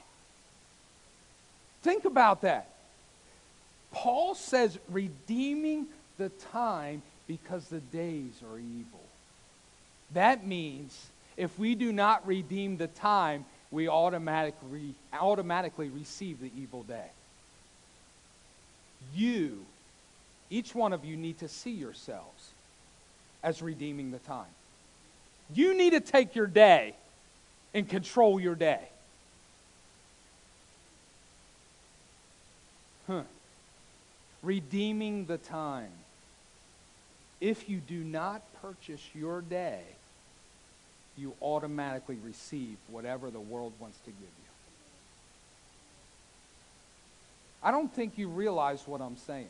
S1: Think about that. Paul says redeeming the time because the days are evil. That means if we do not redeem the time, we automatically receive the evil day. Each one of you need to see yourselves as redeeming the time. You need to take your day and control your day. Redeeming the time. If you do not purchase your day, you automatically receive whatever the world wants to give you. I don't think you realize what I'm saying.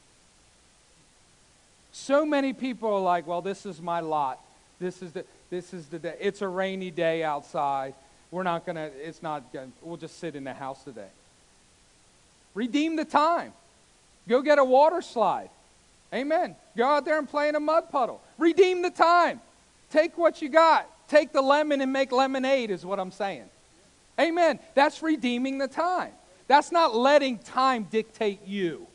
S1: So many people are like, well, this is my lot. This is the day. It's a rainy day outside. We'll just sit in the house today. Redeem the time. Go get a water slide. Amen. Go out there and play in a mud puddle. Redeem the time. Take what you got. Take the lemon and make lemonade is what I'm saying. Amen. That's redeeming the time. That's not letting time dictate you.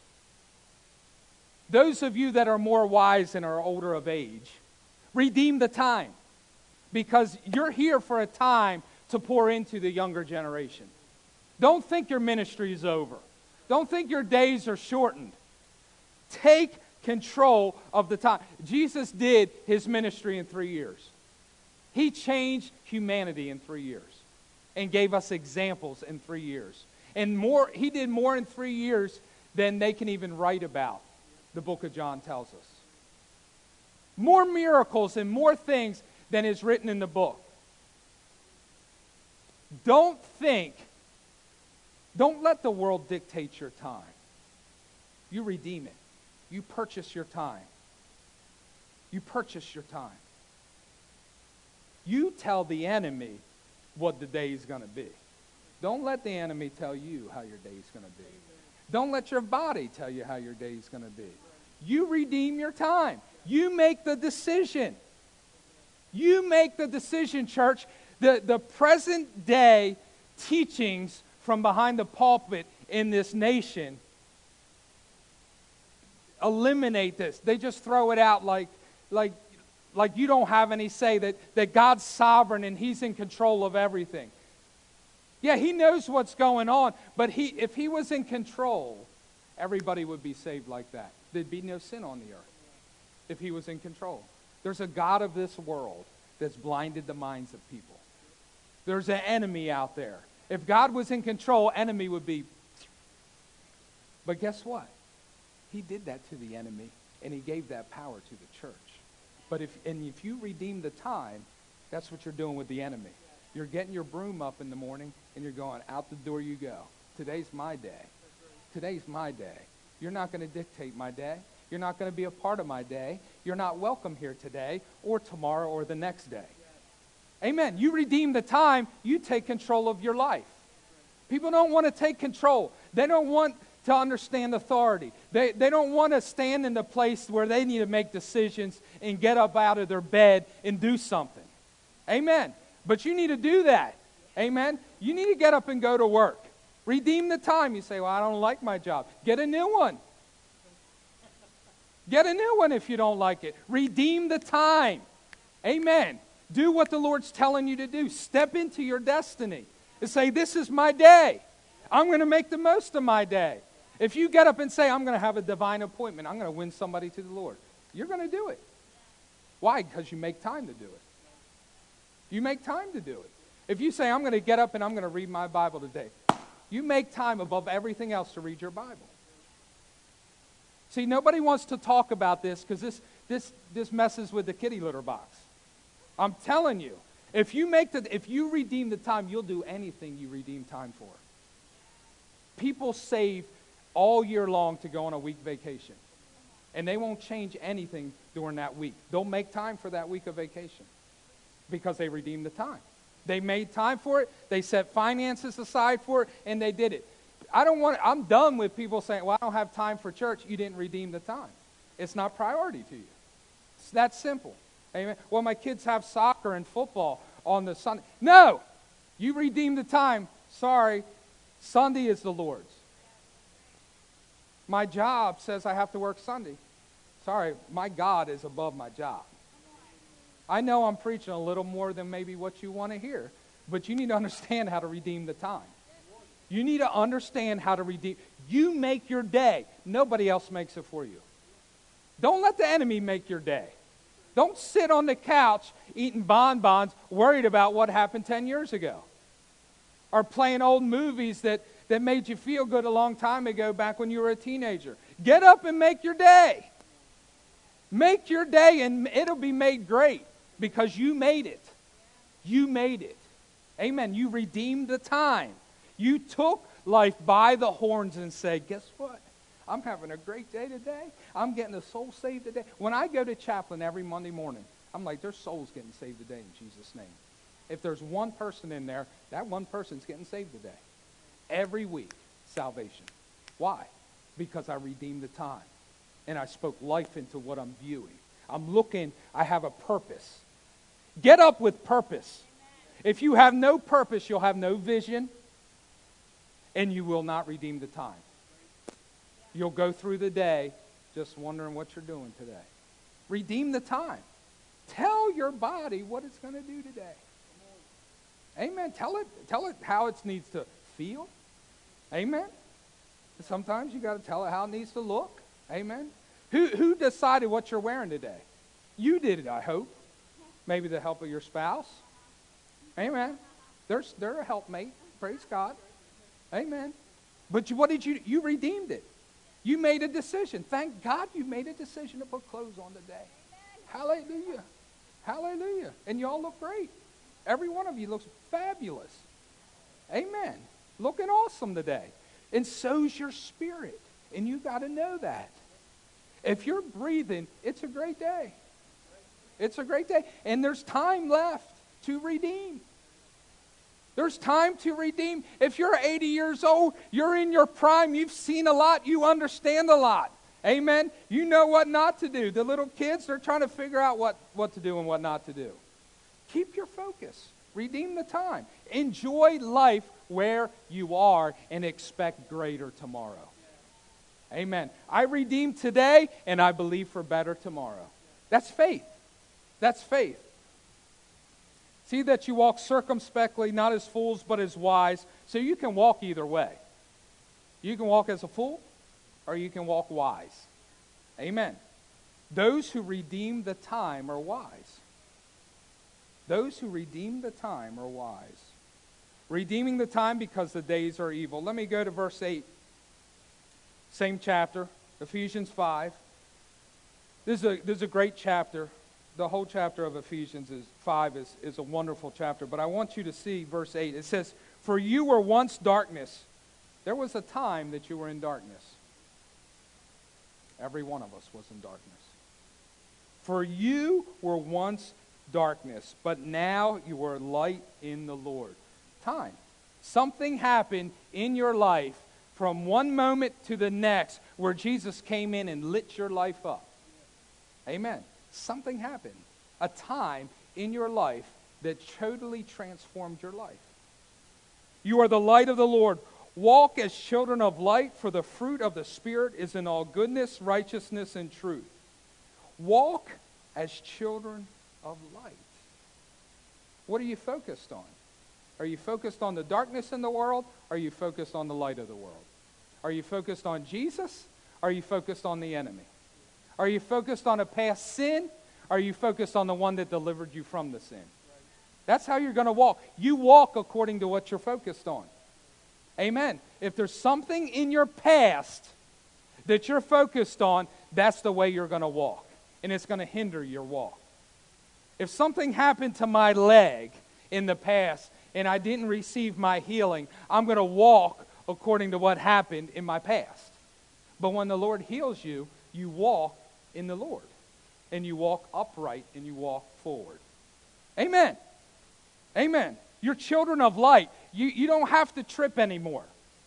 S1: Those of you that are more wise and are older of age, redeem the time. Because you're here for a time to pour into the younger generation. Don't think your ministry is over. Don't think your days are shortened. Take control of the time. Jesus did his ministry in 3 years. He changed humanity in 3 years and gave us examples in 3 years. And more, he did more in 3 years than they can even write about, the book of John tells us. More miracles and more things than is written in the book. Don't let the world dictate your time. You redeem it. You purchase your time. You purchase your time. You tell the enemy what the day is going to be. Don't let the enemy tell you how your day is going to be. Don't let your body tell you how your day is going to be. You redeem your time. You make the decision. You make the decision, church. The present day teachings from behind the pulpit in this nation eliminate this. They just throw it out like you don't have any say, that God's sovereign and he's in control of everything. Yeah, he knows what's going on, but if he was in control, everybody would be saved like that. There'd be no sin on the earth if he was in control. There's a God of this world that's blinded the minds of people. There's an enemy out there. If God was in control, enemy would be... But guess what? He did that to the enemy, and he gave that power to the church. But if you redeem the time, that's what you're doing with the enemy. You're getting your broom up in the morning, and you're going, out the door you go. Today's my day. Today's my day. You're not going to dictate my day. You're not going to be a part of my day. You're not welcome here today or tomorrow or the next day. Amen. You redeem the time, you take control of your life. People don't want to take control. They don't want to understand authority. They don't want to stand in the place where they need to make decisions and get up out of their bed and do something. Amen. But you need to do that. Amen. You need to get up and go to work. Redeem the time. You say, well, I don't like my job. Get a new one. Get a new one if you don't like it. Redeem the time. Amen. Do what the Lord's telling you to do. Step into your destiny and say, this is my day. I'm going to make the most of my day. If you get up and say, I'm going to have a divine appointment, I'm going to win somebody to the Lord, you're going to do it. Why? Because you make time to do it. You make time to do it. If you say, I'm going to get up and I'm going to read my Bible today, you make time above everything else to read your Bible. See, nobody wants to talk about this because this messes with the kitty litter box. I'm telling you, if you redeem the time, you'll do anything you redeem time for. People save all year long to go on a week vacation, and they won't change anything during that week. They'll make time for that week of vacation because they redeemed the time. They made time for it. They set finances aside for it, and they did it. I'm done with people saying, well, I don't have time for church. You didn't redeem the time. It's not priority to you. It's that simple. Amen. Well, my kids have soccer and football on the Sunday. No! You redeem the time. Sorry. Sunday is the Lord's. My job says I have to work Sunday. Sorry, my God is above my job. I know I'm preaching a little more than maybe what you want to hear, but you need to understand how to redeem the time. You need to understand how to redeem. You make your day. Nobody else makes it for you. Don't let the enemy make your day. Don't sit on the couch eating bonbons worried about what happened 10 years ago. Or playing old movies that made you feel good a long time ago back when you were a teenager. Get up and make your day. Make your day and it'll be made great because you made it. You made it. Amen. You redeemed the time. You took life by the horns and said, guess what? I'm having a great day today. I'm getting a soul saved today. When I go to chaplain every Monday morning, I'm like, there's souls getting saved today in Jesus' name. If there's one person in there, that one person's getting saved today. Every week, salvation. Why? Because I redeemed the time. And I spoke life into what I'm viewing. I'm looking, I have a purpose. Get up with purpose. If you have no purpose, you'll have no vision. And you will not redeem the time. You'll go through the day just wondering what you're doing today. Redeem the time. Tell your body what it's going to do today. Amen. Tell it how it needs to feel. Amen. Sometimes you got to tell it how it needs to look. Amen. Who decided what you're wearing today? You did it, I hope. Maybe the help of your spouse. Amen. They're a helpmate. Praise God. Amen. But what did you do? You redeemed it. You made a decision. Thank God you made a decision to put clothes on today. Hallelujah. Hallelujah. And you all look great. Every one of you looks fabulous. Amen. Looking awesome today. And so's your spirit. And you got to know that. If you're breathing, it's a great day. It's a great day. And there's time left to redeem. There's time to redeem. If you're 80 years old, you're in your prime, you've seen a lot, you understand a lot. Amen? You know what not to do. The little kids, they're trying to figure out what to do and what not to do. Keep your focus. Redeem the time. Enjoy life where you are and expect greater tomorrow. Amen. I redeem today and I believe for better tomorrow. That's faith. That's faith. See that you walk circumspectly, not as fools, but as wise. So you can walk either way. You can walk as a fool, or you can walk wise. Amen. Those who redeem the time are wise. Those who redeem the time are wise. Redeeming the time because the days are evil. Let me go to verse 8. Same chapter, Ephesians 5. This is a great chapter. The whole chapter of Ephesians 5 is a wonderful chapter. But I want you to see verse 8. It says, "For you were once darkness." There was a time that you were in darkness. Every one of us was in darkness. "For you were once darkness, but now you are light in the Lord." Time. Something happened in your life from one moment to the next where Jesus came in and lit your life up. Amen. Something happened. A time in your life that totally transformed your life. "You are the light of the Lord. Walk as children of light, for the fruit of the Spirit is in all goodness, righteousness, and truth." Walk as children of light. What are you focused on? Are you focused on the darkness in the world? Or are you focused on the light of the world? Are you focused on Jesus? Or are you focused on the enemy? Are you focused on a past sin? Or are you focused on the one that delivered you from the sin? That's how you're going to walk. You walk according to what you're focused on. Amen. If there's something in your past that you're focused on, that's the way you're going to walk. And it's going to hinder your walk. If something happened to my leg in the past and I didn't receive my healing, I'm going to walk according to what happened in my past. But when the Lord heals you, you walk in the Lord. And you walk upright and you walk forward. Amen. Amen. You're children of light. You don't have to trip anymore.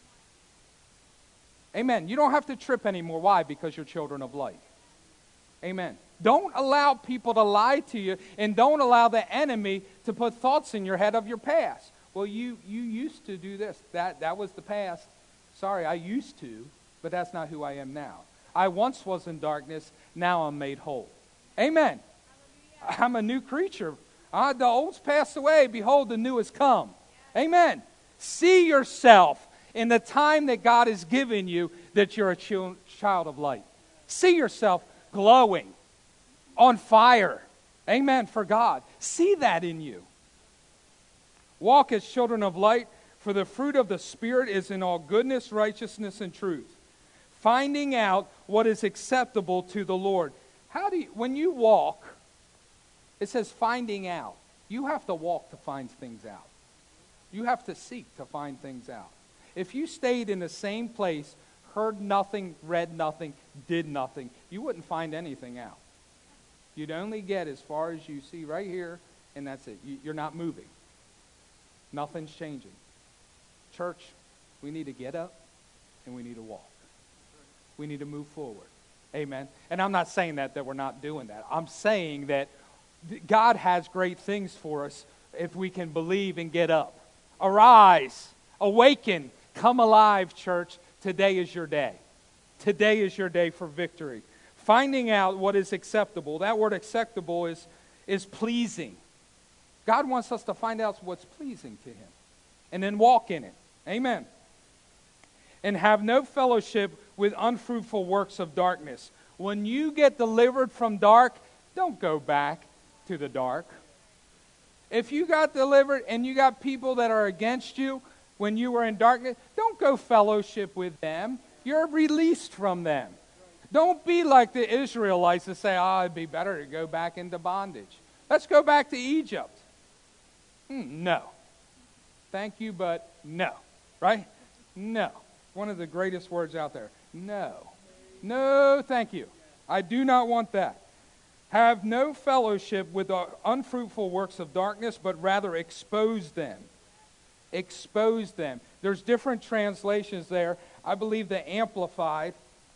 S1: Amen. You don't have to trip anymore. Why? Because you're children of light. Amen. Don't allow people to lie to you, and don't allow the enemy to put thoughts in your head of your past. Well, you used to do this. That was the past. Sorry, I used to, but that's not who I am now. I once was in darkness, now I'm made whole. Amen. Hallelujah. I'm a new creature. The old's passed away, behold, the new has come. Amen. See yourself in the time that God has given you that you're a child of light. See yourself glowing, on fire. Amen, for God. See that in you. Walk as children of light, for the fruit of the Spirit is in all goodness, righteousness, and truth. Finding out what is acceptable to the Lord. When you walk, it says finding out. You have to walk to find things out. You have to seek to find things out. If you stayed in the same place, heard nothing, read nothing, did nothing, you wouldn't find anything out. You'd only get as far as you see right here, and that's it. You're not moving. Nothing's changing. Church, we need to get up and we need to walk. We need to move forward. Amen. And I'm not saying that we're not doing that. I'm saying that God has great things for us if we can believe and get up. Arise, awaken, come alive, church. Today is your day. Today is your day for victory. Finding out what is acceptable. That word acceptable is pleasing. God wants us to find out what's pleasing to Him and then walk in it. Amen. and have no fellowship with unfruitful works of darkness. When you get delivered from dark, don't go back to the dark. If you got delivered and you got people that are against you when you were in darkness, don't go fellowship with them. You're released from them. Don't be like the Israelites that say, it'd be better to go back into bondage. Let's go back to Egypt. No. Thank you, but no. Right? No. One of the greatest words out there. No. No, thank you. I do not want that. Have no fellowship with the unfruitful works of darkness, but rather expose them. Expose them. There's different translations there. I believe the Amplified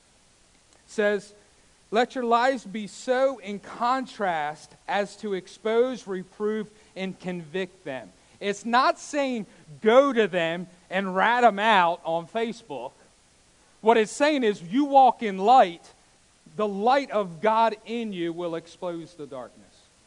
S1: says, let your lives be so in contrast as to expose, reprove, and convict them. It's not saying go to them and rat them out on Facebook. What it's saying is you walk in light, the light of God in you will expose the darkness.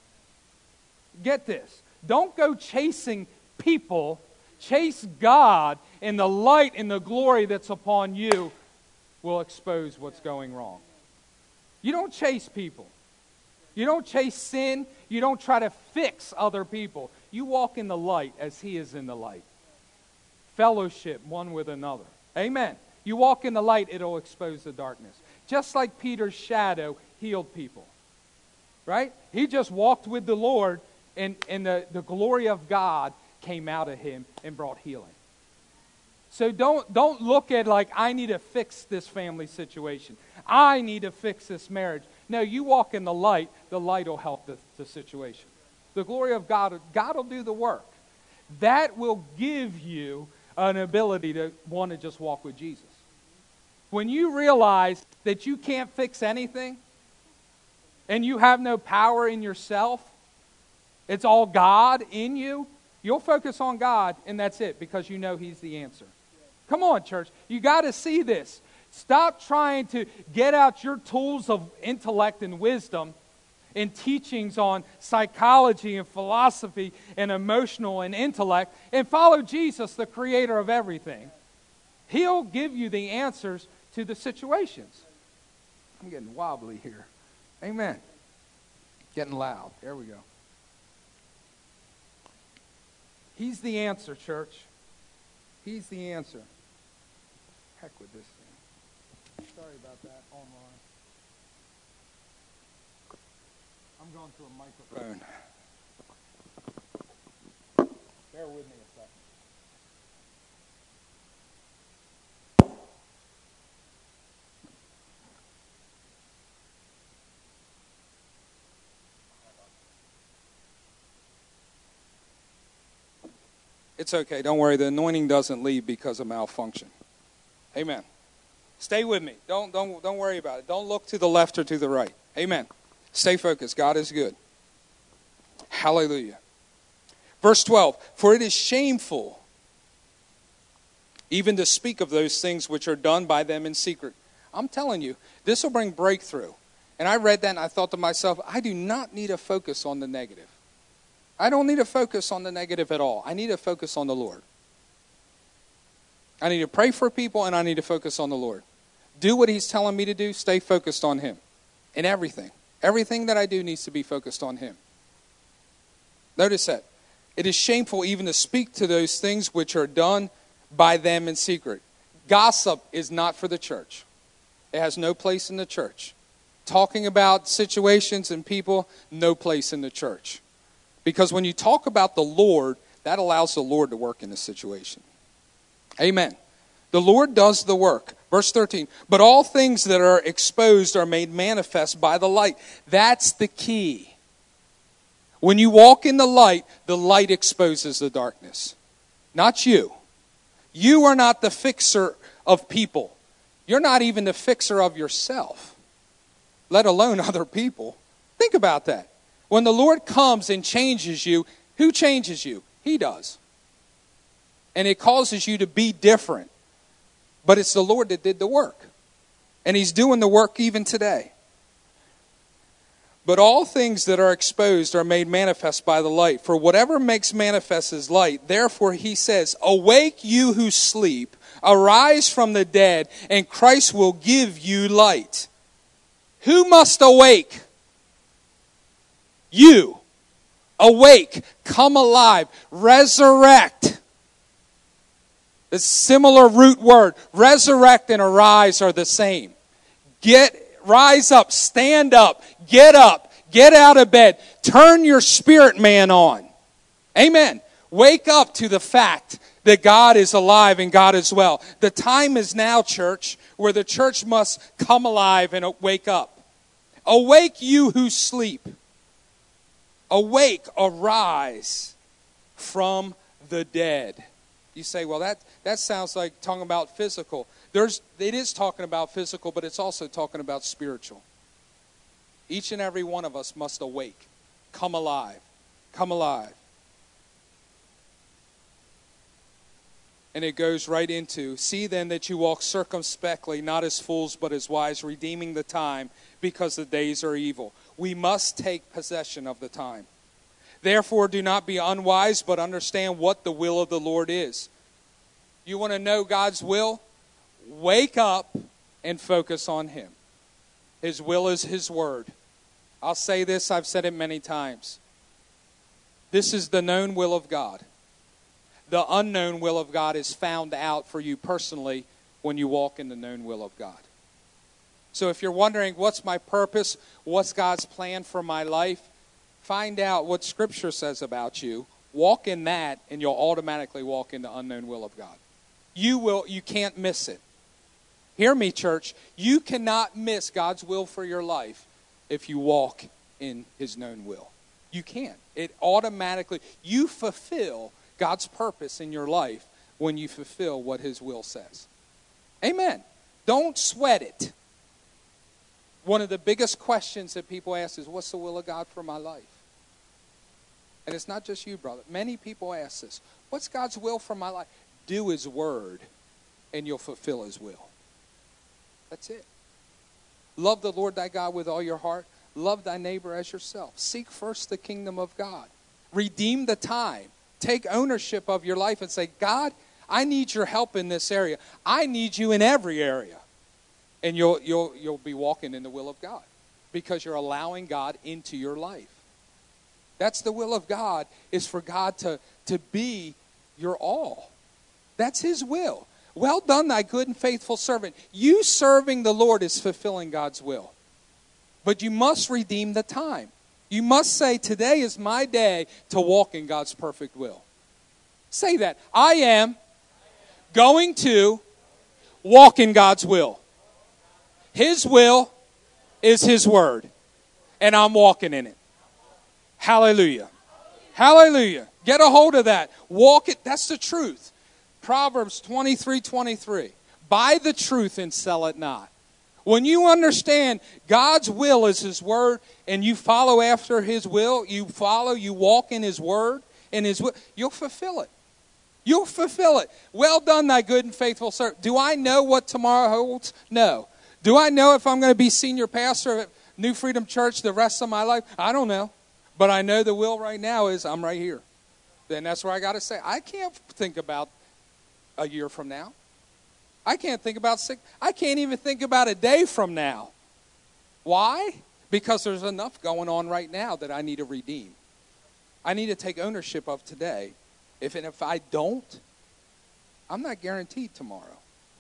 S1: Get this. Don't go chasing people. Chase God, and the light and the glory that's upon you will expose what's going wrong. You don't chase people. You don't chase sin. You don't try to fix other people. You walk in the light as He is in the light. Fellowship one with another. Amen. You walk in the light, it'll expose the darkness. Just like Peter's shadow healed people. Right? He just walked with the Lord, and the glory of God came out of him and brought healing. So don't look at like, I need to fix this family situation. I need to fix this marriage. No, you walk in the light will help the situation. The glory of God will do the work. That will give you an ability to want to just walk with Jesus. When you realize that you can't fix anything and you have no power in yourself, it's all God in you, you'll focus on God and that's it, because you know He's the answer. Come on, church. You got to see this. Stop trying to get out your tools of intellect and wisdom and teachings on psychology and philosophy and emotional and intellect and follow Jesus, the creator of everything. He'll give you the answers to the situations. I'm getting wobbly here. Amen. Getting loud. There we go. He's the answer, church. He's the answer. Heck with this thing. Sorry about that online. I'm going to a microphone. Bear with me a second. It's okay. Don't worry. The anointing doesn't leave because of malfunction. Amen. Stay with me. Don't worry about it. Don't look to the left or to the right. Amen. Stay focused. God is good. Hallelujah. Verse 12. For it is shameful even to speak of those things which are done by them in secret. I'm telling you, this will bring breakthrough. And I read that and I thought to myself, I do not need to focus on the negative. I don't need to focus on the negative at all. I need to focus on the Lord. I need to pray for people and I need to focus on the Lord. Do what He's telling me to do. Stay focused on Him. In everything. Everything that I do needs to be focused on Him. Notice that. It is shameful even to speak to those things which are done by them in secret. Gossip is not for the church. It has no place in the church. Talking about situations and people, no place in the church. Because when you talk about the Lord, that allows the Lord to work in the situation. Amen. The Lord does the work. Verse 13. But all things that are exposed are made manifest by the light. That's the key. When you walk in the light exposes the darkness. Not you. You are not the fixer of people. You're not even the fixer of yourself, let alone other people. Think about that. When the Lord comes and changes you, who changes you? He does. And it causes you to be different. But it's the Lord that did the work. And He's doing the work even today. But all things that are exposed are made manifest by the light. For whatever makes manifest is light. Therefore He says, awake you who sleep, Arise from the dead, and Christ will give you light. Who must awake? You. Awake. Come alive. Resurrect. The similar root word. Resurrect and arise are the same. Rise up. Stand up. Get up. Get out of bed. Turn your spirit man on. Amen. Wake up to the fact that God is alive and God is well. The time is now, church, where the church must come alive and wake up. Awake, you who sleep. Awake, arise from the dead. You say, well, that sounds like talking about physical. It is talking about physical, but it's also talking about spiritual. Each and every one of us must awake. Come alive. Come alive. And it goes right into, see then that you walk circumspectly, not as fools, but as wise, redeeming the time, because the days are evil. We must take possession of the time. Therefore, do not be unwise, but understand what the will of the Lord is. You want to know God's will? Wake up and focus on Him. His will is His word. I'll say this, I've said it many times. This is the known will of God. The unknown will of God is found out for you personally when you walk in the known will of God. So if you're wondering, what's my purpose? What's God's plan for my life? Find out what Scripture says about you. Walk in that, and you'll automatically walk in the unknown will of God. You can't miss it. Hear me, church. You cannot miss God's will for your life if you walk in His known will. You can't. It automatically, you fulfill God's purpose in your life when you fulfill what His will says. Amen. Don't sweat it. One of the biggest questions that people ask is, what's the will of God for my life? And it's not just you, brother. Many people ask this. What's God's will for my life? Do His word, and you'll fulfill His will. That's it. Love the Lord thy God with all your heart. Love thy neighbor as yourself. Seek first the kingdom of God. Redeem the time. Take ownership of your life and say, God, I need your help in this area. I need you in every area. And you'll be walking in the will of God because you're allowing God into your life. That's the will of God, is for God to be your all. That's His will. Well done, thy good and faithful servant. You serving the Lord is fulfilling God's will. But you must redeem the time. You must say, today is my day to walk in God's perfect will. Say that. I am going to walk in God's will. His will is His word. And I'm walking in it. Hallelujah. Hallelujah. Get a hold of that. Walk it. That's the truth. Proverbs 23:23. Buy the truth and sell it not. When you understand God's will is His word and you follow after His will, you walk in His word and His will, you'll fulfill it. You'll fulfill it. Well done, thy good and faithful servant. Do I know what tomorrow holds? No. Do I know if I'm going to be senior pastor at New Freedom Church the rest of my life? I don't know. But I know the will right now is I'm right here. Then that's where I got to say, I can't think about a year from now. I can't think about I can't even think about a day from now. Why? Because there's enough going on right now that I need to redeem. I need to take ownership of today. If I don't, I'm not guaranteed tomorrow.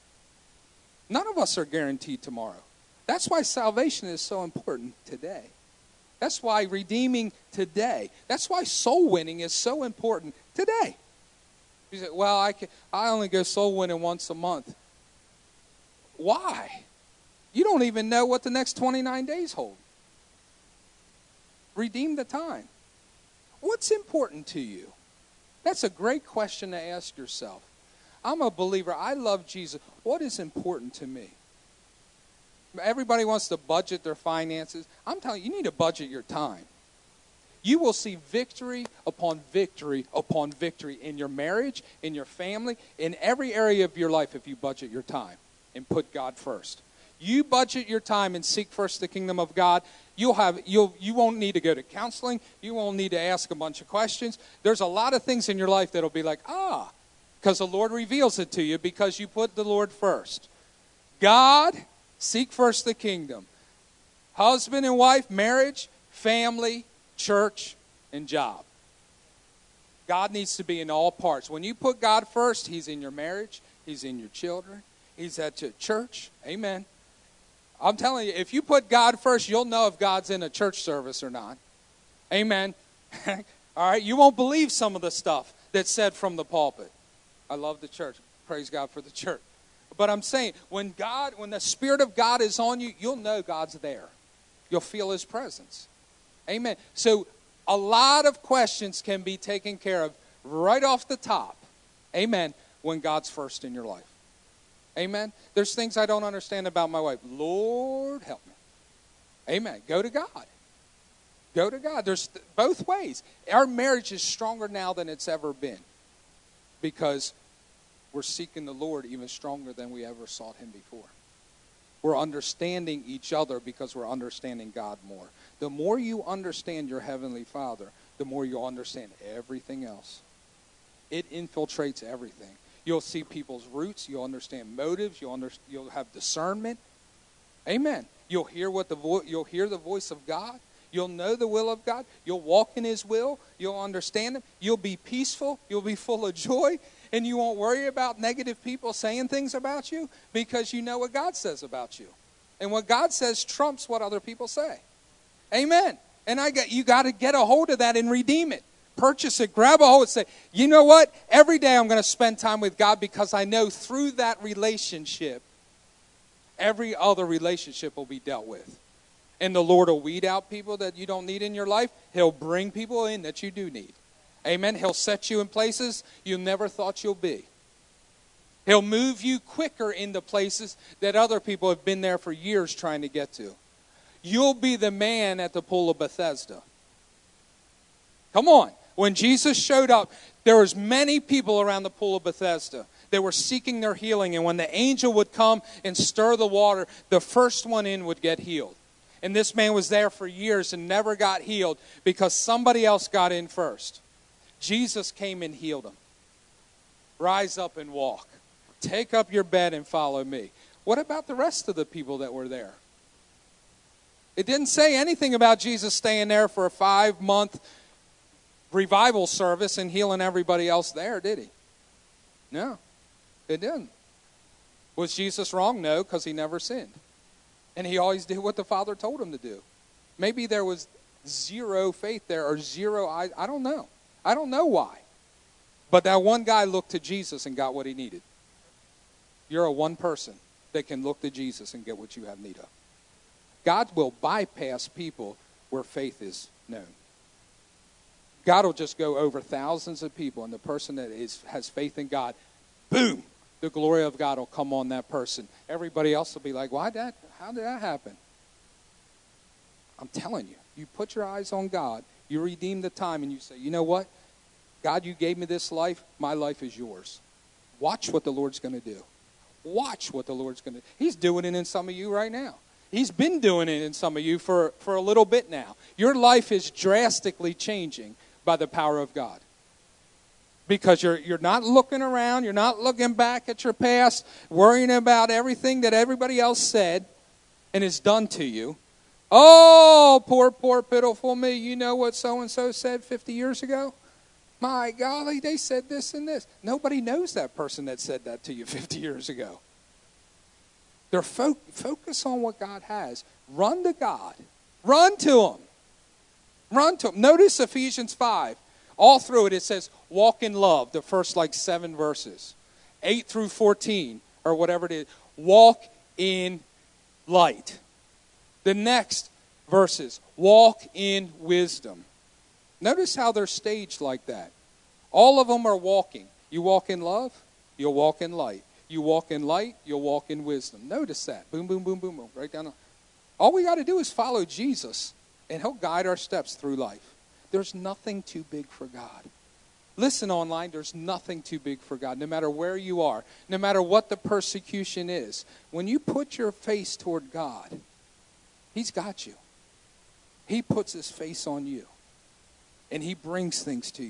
S1: None of us are guaranteed tomorrow. That's why salvation is so important today. That's why redeeming today. That's why soul winning is so important today. You say, well, I only go soul winning once a month. Why? You don't even know what the next 29 days hold. Redeem the time. What's important to you? That's a great question to ask yourself. I'm a believer. I love Jesus. What is important to me? Everybody wants to budget their finances. I'm telling you, you need to budget your time. You will see victory upon victory upon victory in your marriage, in your family, in every area of your life if you budget your time and put God first. You budget your time and seek first the kingdom of God. You won't need to go to counseling. You won't need to ask a bunch of questions. There's a lot of things in your life that'll be like, because the Lord reveals it to you because you put the Lord first. God, seek first the kingdom. Husband and wife, marriage, family, church, and job. God needs to be in all parts. When you put God first, he's in your marriage, he's in your children, he's at your church. Amen. I'm telling you, if you put God first, you'll know if God's in a church service or not. Amen. All right, you won't believe some of the stuff that's said from the pulpit. I love the church. Praise God for the church. But I'm saying, when the Spirit of God is on you, you'll know God's there. You'll feel his presence. Amen. So a lot of questions can be taken care of right off the top. Amen. When God's first in your life. Amen. There's things I don't understand about my wife. Lord, help me. Amen. Go to God. Go to God. There's both ways. Our marriage is stronger now than it's ever been because we're seeking the Lord even stronger than we ever sought him before. We're understanding each other because we're understanding God more. The more you understand your Heavenly Father, the more you'll understand everything else. It infiltrates everything. You'll see people's roots. You'll understand motives. You'll have discernment. Amen. You'll hear the voice of God. You'll know the will of God. You'll walk in his will. You'll understand him. You'll be peaceful. You'll be full of joy. And you won't worry about negative people saying things about you because you know what God says about you. And what God says trumps what other people say. Amen. And you got to get a hold of that and redeem it. Purchase it. Grab a hold and say, you know what? Every day I'm going to spend time with God because I know through that relationship, every other relationship will be dealt with. And the Lord will weed out people that you don't need in your life. He'll bring people in that you do need. Amen. He'll set you in places you never thought you'll be. He'll move you quicker into places that other people have been there for years trying to get to. You'll be the man at the pool of Bethesda. Come on. When Jesus showed up, there was many people around the pool of Bethesda. They were seeking their healing. And when the angel would come and stir the water, the first one in would get healed. And this man was there for years and never got healed because somebody else got in first. Jesus came and healed him. Rise up and walk. Take up your bed and follow me. What about the rest of the people that were there? It didn't say anything about Jesus staying there for a 5-month revival service and healing everybody else there, did he? No, it didn't. Was Jesus wrong? No, because he never sinned. And he always did what the Father told him to do. Maybe there was zero faith there or zero eyes. I don't know. I don't know why. But that one guy looked to Jesus and got what he needed. You're a one person that can look to Jesus and get what you have need of. God will bypass people where faith is known. God will just go over thousands of people, and the person that has faith in God, boom, the glory of God will come on that person. Everybody else will be like, how did that happen? I'm telling you, you put your eyes on God, you redeem the time, and you say, you know what? God, you gave me this life. My life is yours. Watch what the Lord's going to do. Watch what the Lord's going to do. He's doing it in some of you right now. He's been doing it in some of you for a little bit now. Your life is drastically changing by the power of God. Because you're not looking around. You're not looking back at your past, worrying about everything that everybody else said and has done to you. Oh, poor, pitiful me. You know what so-and-so said 50 years ago? My golly, they said this and this. Nobody knows that person that said that to you 50 years ago. They're focus on what God has. Run to God. Run to him. Run to him. Notice Ephesians 5. All through it says, walk in love. The first 7 verses. 8 through 14 or whatever it is. Walk in light. The next verses. Walk in wisdom. Notice how they're staged like that. All of them are walking. You walk in love, you'll walk in light. You walk in light, you'll walk in wisdom. Notice that. Boom, boom, boom, boom, boom. Right down. All we got to do is follow Jesus, and he'll guide our steps through life. There's nothing too big for God. Listen online, there's nothing too big for God. No matter where you are, no matter what the persecution is, when you put your face toward God, he's got you. He puts his face on you. And he brings things to you.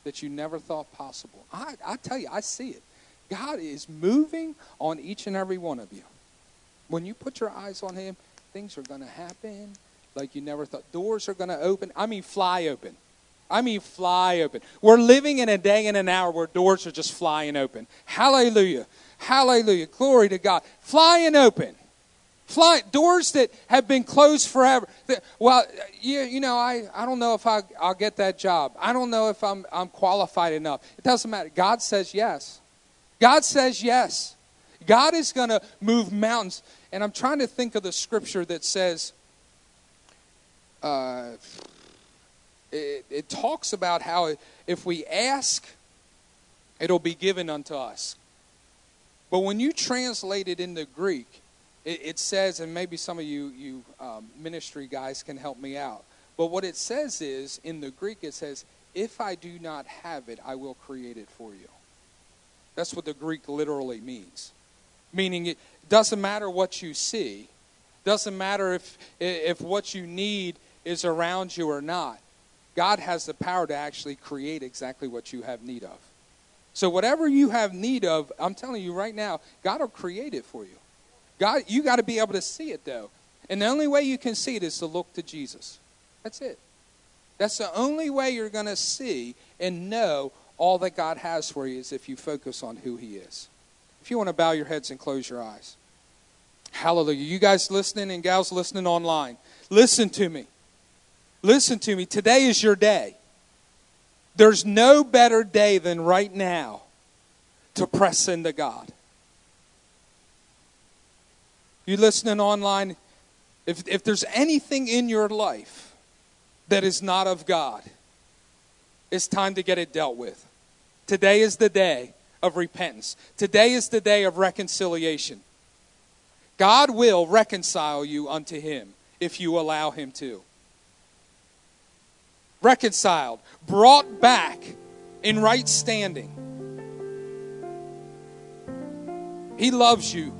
S1: that you never thought possible. I tell you, I see it. God is moving on each and every one of you. When you put your eyes on him, things are going to happen like you never thought. Doors are going to open. I mean, fly open. Fly open. We're living in a day and an hour where doors are just flying open. Hallelujah. Hallelujah. Glory to God. Flying open. Doors that have been closed forever. Well, you know, I don't know if I'll get that job. I don't know if I'm qualified enough. It doesn't matter. God says yes. God says yes. God is going to move mountains. And I'm trying to think of the scripture that says, it talks about how if we ask, it'll be given unto us. But when you translate it into Greek, it says, and maybe some of you ministry guys can help me out. But what it says is, in the Greek, it says, if I do not have it, I will create it for you. That's what the Greek literally means. Meaning it doesn't matter what you see. Doesn't matter if what you need is around you or not. God has the power to actually create exactly what you have need of. So whatever you have need of, I'm telling you right now, God will create it for you. God, you got to be able to see it, though. And the only way you can see it is to look to Jesus. That's it. That's the only way you're going to see and know all that God has for you, is if you focus on who he is. If you want to bow your heads and close your eyes. Hallelujah. You guys listening and gals listening online, listen to me. Listen to me. Today is your day. There's no better day than right now to press into God. You listening online, if there's anything in your life that is not of God, it's time to get it dealt with. Today is the day of repentance. Today is the day of reconciliation. God will reconcile you unto him if you allow him to. Reconciled, brought back in right standing. He loves you.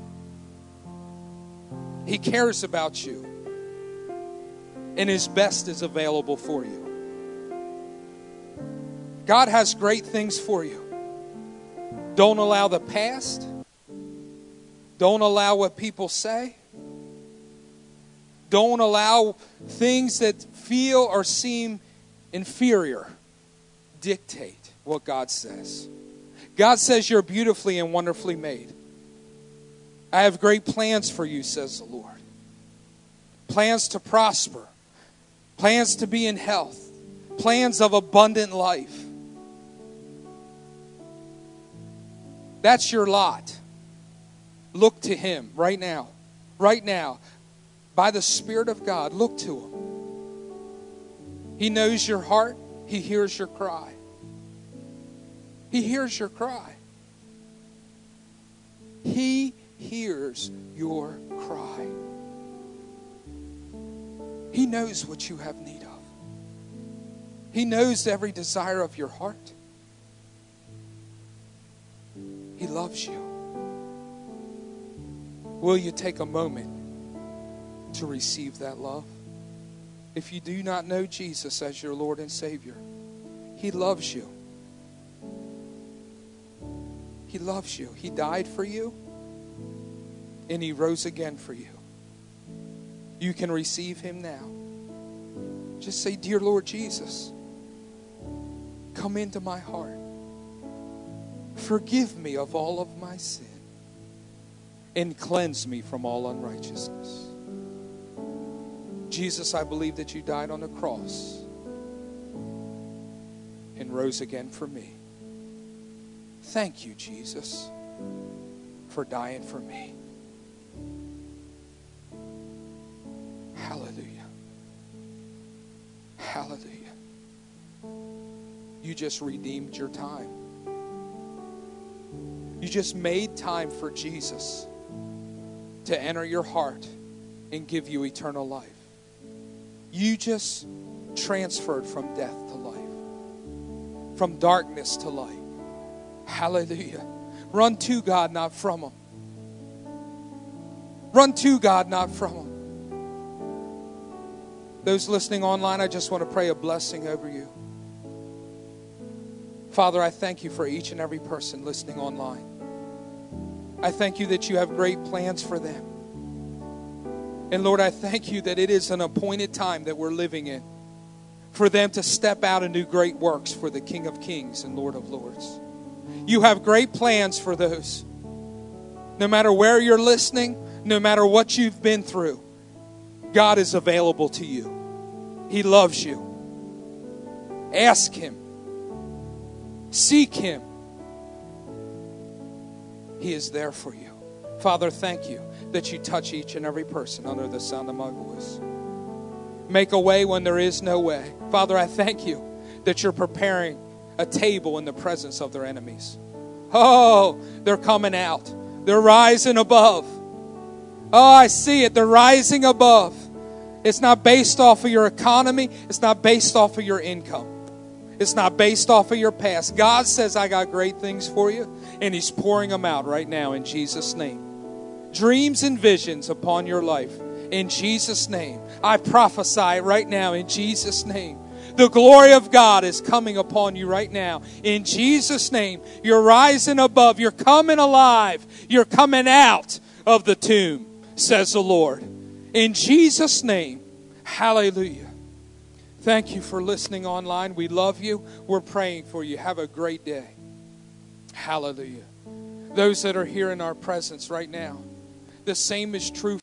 S1: He cares about you. And his best is available for you. God has great things for you. Don't allow the past. Don't allow what people say. Don't allow things that feel or seem inferior dictate what God says. God says you're beautifully and wonderfully made. I have great plans for you, says the Lord. Plans to prosper. Plans to be in health. Plans of abundant life. That's your lot. Look to him right now. Right now. By the Spirit of God, look to him. He knows your heart. He hears your cry. He hears your cry. He hears your cry. He knows what you have need of. He knows every desire of your heart. He loves you. Will you take a moment to receive that love? If you do not know Jesus as your Lord and Savior, he loves you. He loves you. He died for you, and he rose again for you. You can receive him now. Just say, "Dear Lord Jesus, come into my heart. Forgive me of all of my sin and cleanse me from all unrighteousness. Jesus, I believe that you died on the cross and rose again for me. Thank you, Jesus, for dying for me." Hallelujah. Hallelujah. You just redeemed your time. You just made time for Jesus to enter your heart and give you eternal life. You just transferred from death to life, from darkness to light. Hallelujah. Run to God, not from him. Run to God, not from him. Those listening online, I just want to pray a blessing over you. Father, I thank you for each and every person listening online. I thank you that you have great plans for them. And Lord, I thank you that it is an appointed time that we're living in for them to step out and do great works for the King of Kings and Lord of Lords. You have great plans for those. No matter where you're listening, no matter what you've been through, God is available to you. He loves you. Ask Him. Seek Him. He is there for you. Father, thank you that you touch each and every person under the sound of my voice. Make a way when there is no way. Father, I thank you that you're preparing a table in the presence of their enemies. Oh, they're coming out. They're rising above. Oh, I see it. They're rising above. It's not based off of your economy. It's not based off of your income. It's not based off of your past. God says, I got great things for you, and He's pouring them out right now in Jesus' name. Dreams and visions upon your life in Jesus' name. I prophesy right now in Jesus' name. The glory of God is coming upon you right now. In Jesus' name, you're rising above. You're coming alive. You're coming out of the tomb, says the Lord. In Jesus' name, hallelujah. Thank you for listening online. We love you. We're praying for you. Have a great day. Hallelujah. Those that are here in our presence right now, the same is true